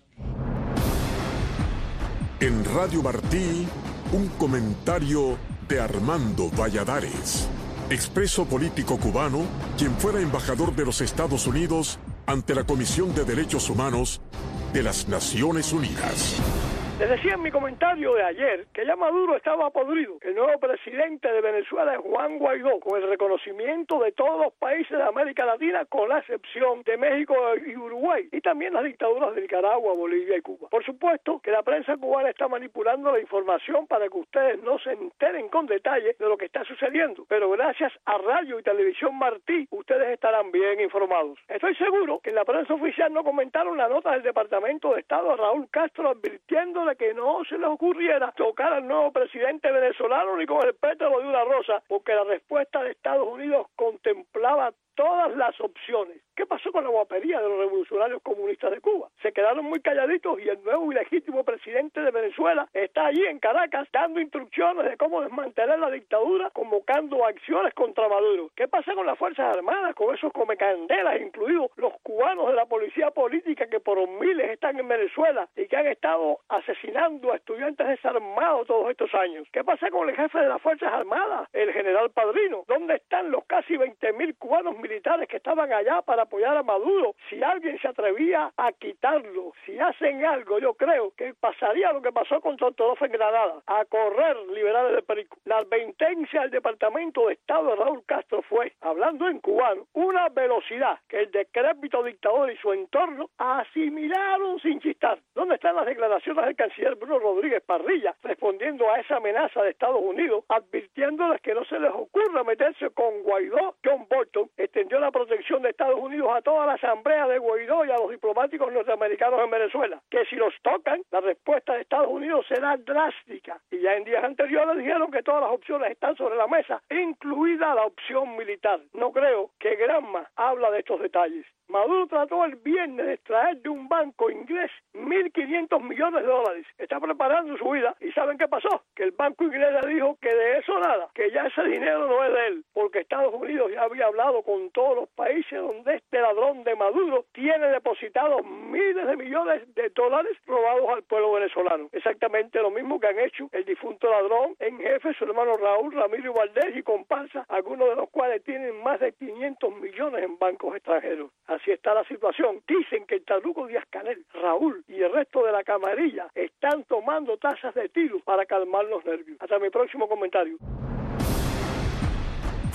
En Radio Martí, un comentario de Armando Valladares, expreso político cubano, quien fuera embajador de los Estados Unidos ante la Comisión de Derechos Humanos de las Naciones Unidas. Les decía en mi comentario de ayer que ya Maduro estaba podrido. El nuevo presidente de Venezuela es Juan Guaidó, con el reconocimiento de todos los países de América Latina, con la excepción de México y Uruguay, y también las dictaduras de Nicaragua, Bolivia y Cuba. Por supuesto que la prensa cubana está manipulando la información para que ustedes no se enteren con detalle de lo que está sucediendo, pero gracias a Radio y Televisión Martí, ustedes estarán bien informados. Estoy seguro que en la prensa oficial no comentaron la nota del Departamento de Estado a Raúl Castro advirtiéndole que no se les ocurriera tocar al nuevo presidente venezolano ni con el pétalo de una rosa, porque la respuesta de Estados Unidos contemplaba todas las opciones. ¿Qué pasó con la guapería de los revolucionarios comunistas de Cuba? Se quedaron muy calladitos y el nuevo y legítimo presidente de Venezuela está allí en Caracas dando instrucciones de cómo desmantelar la dictadura, convocando acciones contra Maduro. ¿Qué pasa con las Fuerzas Armadas, con esos comecandelas, incluidos los cubanos de la policía política que por miles están en Venezuela y que han estado asesinando a estudiantes desarmados todos estos años? ¿Qué pasa con el jefe de las Fuerzas Armadas, el general Padrino? ¿Dónde están los casi 20.000 cubanos militares que estaban allá para apoyar a Maduro? Si alguien se atrevía a quitarlo, si hacen algo, yo creo que pasaría lo que pasó con Tortorofe en Granada, a correr liberales de Perico. La advertencia del Departamento de Estado de Raúl Castro fue, hablando en cubano, una velocidad que el decrépito dictador y su entorno asimilaron sin chistar. ¿Dónde están las declaraciones del canciller Bruno Rodríguez Parrilla respondiendo a esa amenaza de Estados Unidos, advirtiéndoles que no se les ocurra meterse con Guaidó? John Bolton extendió la protección de Estados Unidos a toda la asamblea de Guaidó y a los diplomáticos norteamericanos en Venezuela, que si los tocan, la respuesta de Estados Unidos será drástica. Y ya en días anteriores dijeron que todas las opciones están sobre la mesa, incluida la opción militar. No creo que Granma habla de estos detalles. Maduro trató el viernes de extraer de un banco inglés 1.500 millones de dólares. Está preparando su vida. ¿Y saben qué pasó? Que el banco inglés le dijo que de eso nada, que ya ese dinero no es de él, porque Estados Unidos ya había hablado con todos los países donde este ladrón de Maduro tiene depositados miles de millones de dólares robados al pueblo venezolano. Exactamente lo mismo que han hecho el difunto ladrón en jefe, su hermano Raúl Ramírez Valdés y comparsa, algunos de los cuales tienen más de 500 millones en bancos extranjeros. Así está la situación. Dicen que el Taruco Díaz-Canel, Raúl y el resto de la camarilla están tomando tazas de tiro para calmar los nervios. Hasta mi próximo comentario.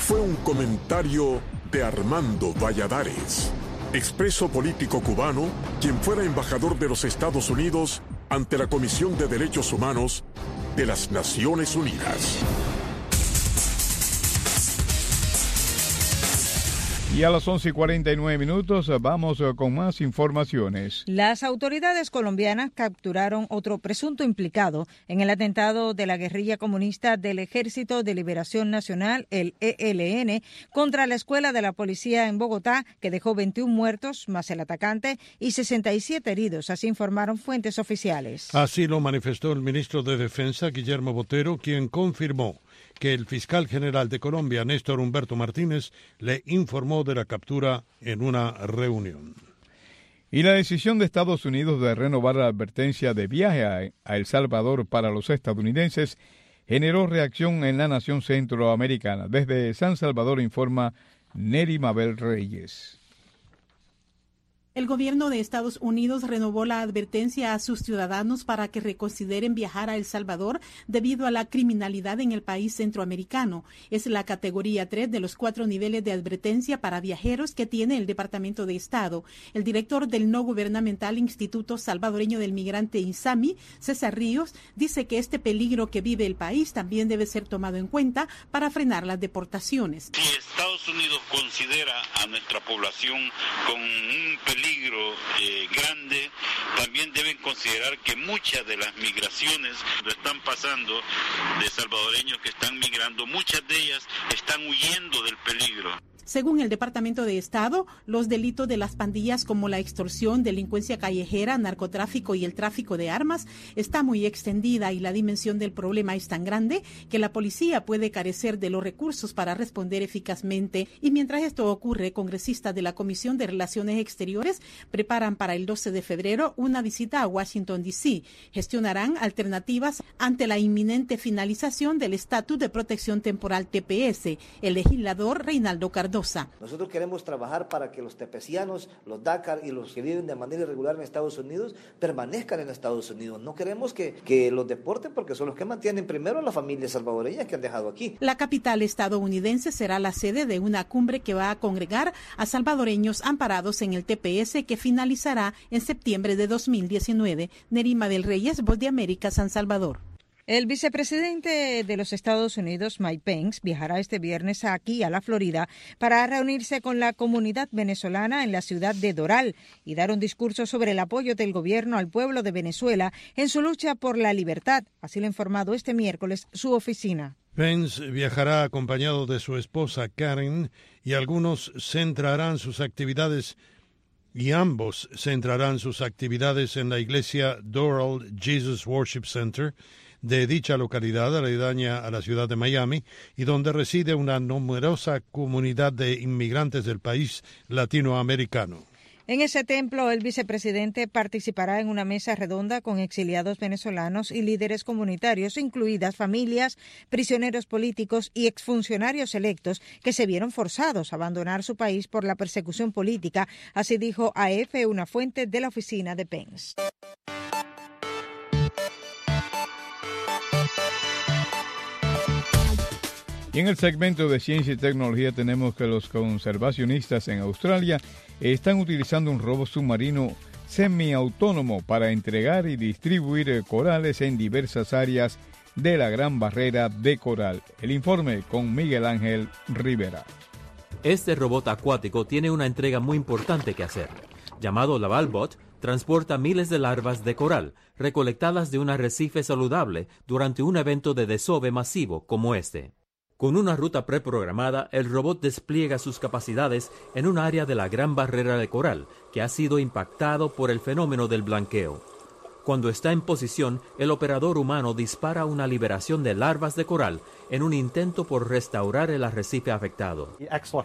fue un comentario de Armando Valladares, expreso político cubano, quien fuera embajador de los Estados Unidos ante la Comisión de Derechos Humanos de las Naciones Unidas. Y a las 11:49 vamos con más informaciones. Las autoridades colombianas capturaron otro presunto implicado en el atentado de la guerrilla comunista del Ejército de Liberación Nacional, el ELN, contra la escuela de la policía en Bogotá, que dejó 21 muertos, más el atacante, y 67 heridos, así informaron fuentes oficiales. Así lo manifestó el ministro de Defensa, Guillermo Botero, quien confirmó que el fiscal general de Colombia, Néstor Humberto Martínez, le informó de la captura en una reunión. Y la decisión de Estados Unidos de renovar la advertencia de viaje a El Salvador para los estadounidenses generó reacción en la nación centroamericana. Desde San Salvador informa Neri Mabel Reyes. El gobierno de Estados Unidos renovó la advertencia a sus ciudadanos para que reconsideren viajar a El Salvador debido a la criminalidad en el país centroamericano. Es la categoría 3 de los 4 niveles de advertencia para viajeros que tiene el Departamento de Estado. El director del no gubernamental Instituto Salvadoreño del Migrante INSAMI, César Ríos, dice que este peligro que vive el país también debe ser tomado en cuenta para frenar las deportaciones. Si Estados Unidos considera a nuestra población con un peligro grande, también deben considerar que muchas de las migraciones lo están pasando de salvadoreños que están migrando, muchas de ellas están huyendo del peligro. Según el Departamento de Estado, los delitos de las pandillas como la extorsión, delincuencia callejera, narcotráfico y el tráfico de armas está muy extendida y la dimensión del problema es tan grande que la policía puede carecer de los recursos para responder eficazmente. Y mientras esto ocurre, congresistas de la Comisión de Relaciones Exteriores preparan para el 12 de febrero una visita a Washington, D.C. Gestionarán alternativas ante la inminente finalización del Estatus de Protección Temporal TPS. El legislador Reinaldo Cardoso. Nosotros queremos trabajar para que los tepecianos, los DACA y los que viven de manera irregular en Estados Unidos permanezcan en Estados Unidos. No queremos que los deporten porque son los que mantienen primero a las familias salvadoreñas que han dejado aquí. La capital estadounidense será la sede de una cumbre que va a congregar a salvadoreños amparados en el TPS que finalizará en septiembre de 2019. Nerima del Reyes, Voz de América, San Salvador. El vicepresidente de los Estados Unidos, Mike Pence, viajará este viernes aquí a la Florida para reunirse con la comunidad venezolana en la ciudad de Doral y dar un discurso sobre el apoyo del gobierno al pueblo de Venezuela en su lucha por la libertad. Así lo ha informado este miércoles su oficina. Pence viajará acompañado de su esposa Karen y ambos centrarán sus actividades en la iglesia Doral Jesus Worship Center de dicha localidad aledaña a la ciudad de Miami y donde reside una numerosa comunidad de inmigrantes del país latinoamericano. En ese templo, el vicepresidente participará en una mesa redonda con exiliados venezolanos y líderes comunitarios, incluidas familias, prisioneros políticos y exfuncionarios electos que se vieron forzados a abandonar su país por la persecución política, así dijo a EFE una fuente de la oficina de Pence. Y en el segmento de ciencia y tecnología tenemos que los conservacionistas en Australia están utilizando un robot submarino semiautónomo para entregar y distribuir corales en diversas áreas de la Gran Barrera de Coral. El informe con Miguel Ángel Rivera. Este robot acuático tiene una entrega muy importante que hacer. Llamado Lavalbot, transporta miles de larvas de coral recolectadas de un arrecife saludable durante un evento de desove masivo como este. Con una ruta preprogramada, el robot despliega sus capacidades en un área de la Gran Barrera de Coral que ha sido impactado por el fenómeno del blanqueo. Cuando está en posición, el operador humano dispara una liberación de larvas de coral en un intento por restaurar el arrecife afectado.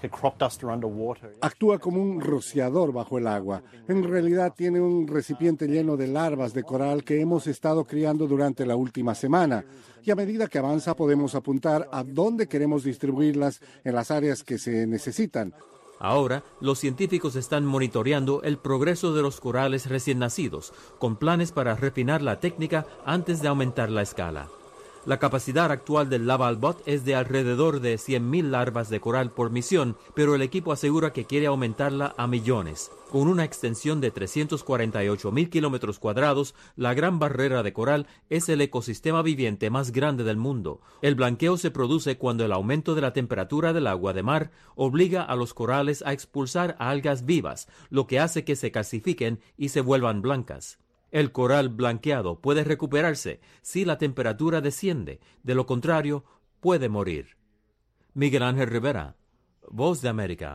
Actúa como un rociador bajo el agua. En realidad tiene un recipiente lleno de larvas de coral que hemos estado criando durante la última semana. Y a medida que avanza podemos apuntar a dónde queremos distribuirlas en las áreas que se necesitan. Ahora, los científicos están monitoreando el progreso de los corales recién nacidos, con planes para refinar la técnica antes de aumentar la escala. La capacidad actual del LavaLbot es de alrededor de 100.000 larvas de coral por misión, pero el equipo asegura que quiere aumentarla a millones. Con una extensión de 348.000 kilómetros cuadrados, la Gran Barrera de Coral es el ecosistema viviente más grande del mundo. El blanqueo se produce cuando el aumento de la temperatura del agua de mar obliga a los corales a expulsar algas vivas, lo que hace que se calcifiquen y se vuelvan blancas. El coral blanqueado puede recuperarse si la temperatura desciende, de lo contrario, puede morir. Miguel Ángel Rivera, Voz de América.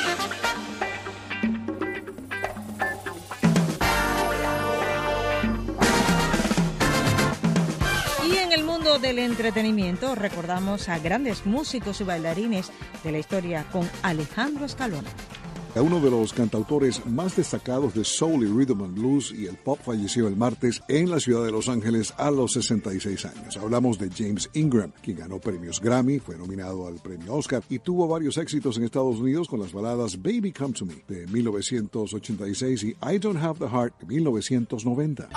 Y en el mundo del entretenimiento recordamos a grandes músicos y bailarines de la historia con Alejandro Escalona. Uno de los cantautores más destacados de soul y rhythm and blues y el pop falleció el martes en la ciudad de Los Ángeles a los 66 años. Hablamos de James Ingram, quien ganó premios Grammy, fue nominado al premio Oscar y tuvo varios éxitos en Estados Unidos con las baladas Baby Come to Me de 1986 y I Don't Have the Heart de 1990.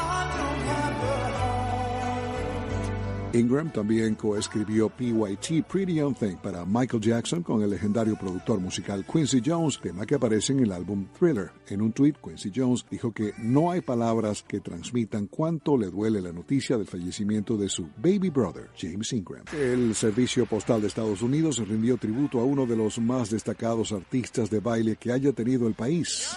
Ingram también coescribió PYT Pretty Young Thing para Michael Jackson con el legendario productor musical Quincy Jones, tema que aparece en el álbum Thriller. En un tuit, Quincy Jones dijo que no hay palabras que transmitan cuánto le duele la noticia del fallecimiento de su baby brother, James Ingram. El Servicio Postal de Estados Unidos rindió tributo a uno de los más destacados artistas de baile que haya tenido el país.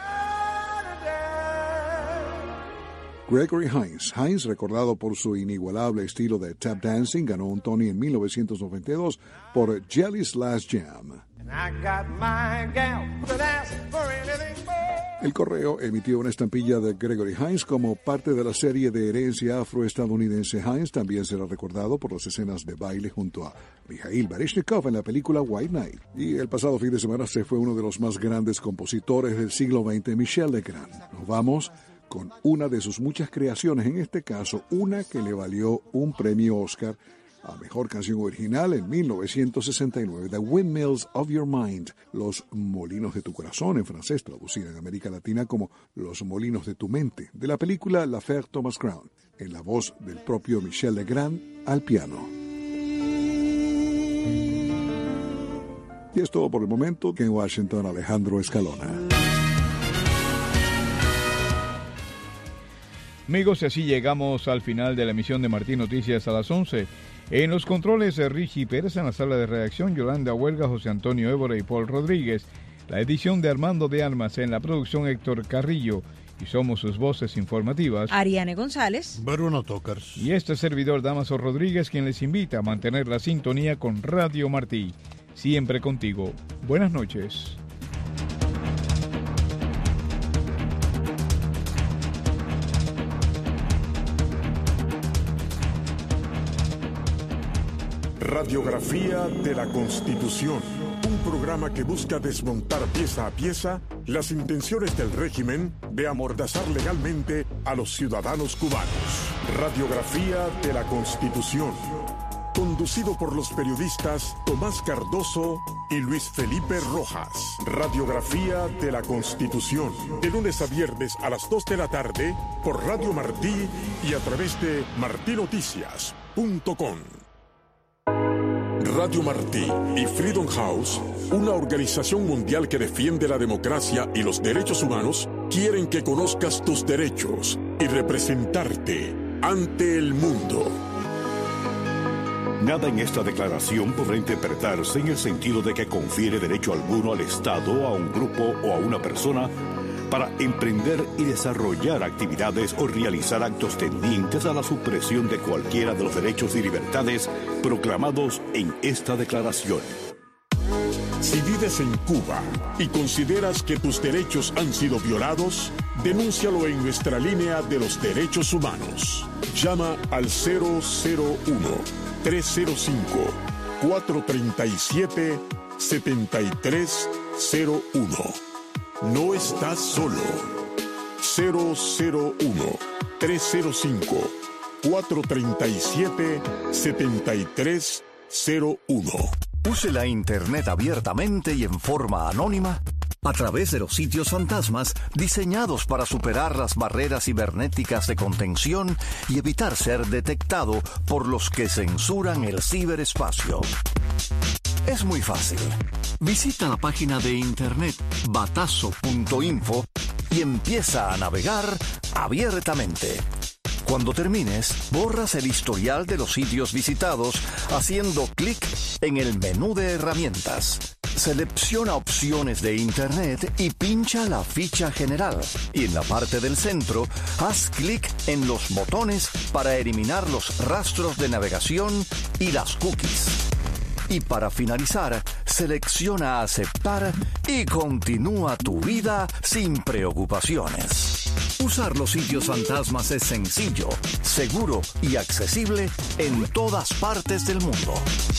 Gregory Hines. Hines, recordado por su inigualable estilo de tap dancing, ganó un Tony en 1992 por Jelly's Last Jam. El Correo emitió una estampilla de Gregory Hines como parte de la serie de herencia afroestadounidense. Hines también será recordado por las escenas de baile junto a Mikhail Baryshnikov en la película White Knight. Y el pasado fin de semana se fue uno de los más grandes compositores del siglo XX, Michel Legrand. Nos vamos con una de sus muchas creaciones, en este caso una que le valió un premio Oscar a Mejor Canción Original en 1969, The Windmills of Your Mind, Los Molinos de tu Corazón, en francés, traducida en América Latina como Los Molinos de tu Mente, de la película L'Affaire Thomas Crown, en la voz del propio Michel Legrand al piano. Y es todo por el momento, que en Washington, Alejandro Escalona. Amigos, y así llegamos al final de la emisión de Martín Noticias a las 11. En los controles, Richie Pérez, en la sala de redacción, Yolanda Huelga, José Antonio Évora y Paul Rodríguez. La edición de Armando de Armas, en la producción Héctor Carrillo. Y somos sus voces informativas, Ariane González, Bruno Tocars. Y este servidor, Damaso Rodríguez, quien les invita a mantener la sintonía con Radio Martí. Siempre contigo. Buenas noches. Radiografía de la Constitución, un programa que busca desmontar pieza a pieza las intenciones del régimen de amordazar legalmente a los ciudadanos cubanos. Radiografía de la Constitución, conducido por los periodistas Tomás Cardoso y Luis Felipe Rojas. Radiografía de la Constitución, de lunes a viernes a las 2 de la tarde por Radio Martí y a través de martinoticias.com. Radio Martí y Freedom House, una organización mundial que defiende la democracia y los derechos humanos, quieren que conozcas tus derechos y representarte ante el mundo. Nada en esta declaración podrá interpretarse en el sentido de que confiere derecho alguno al Estado, a un grupo o a una persona para emprender y desarrollar actividades o realizar actos tendientes a la supresión de cualquiera de los derechos y libertades proclamados en esta declaración. Si vives en Cuba y consideras que tus derechos han sido violados, denúncialo en nuestra línea de los derechos humanos. Llama al 001-305-437-7301. No estás solo. 001-305-437-7301. Use la Internet abiertamente y en forma anónima a través de los sitios fantasmas diseñados para superar las barreras cibernéticas de contención y evitar ser detectado por los que censuran el ciberespacio. Es muy fácil. Visita la página de internet batazo.info y empieza a navegar abiertamente. Cuando termines, borras el historial de los sitios visitados haciendo clic en el menú de herramientas. Selecciona opciones de Internet y pincha la ficha general. Y en la parte del centro, haz clic en los botones para eliminar los rastros de navegación y las cookies. Y para finalizar, selecciona aceptar y continúa tu vida sin preocupaciones. Usar los sitios fantasmas es sencillo, seguro y accesible en todas partes del mundo.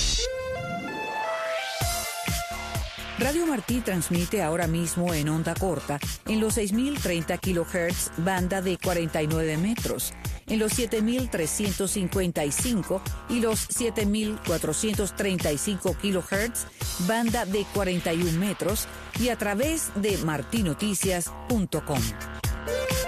Radio Martí transmite ahora mismo en onda corta en los 6.030 kHz, banda de 49 metros, en los 7.355 y los 7.435 kHz, banda de 41 metros y a través de martinoticias.com.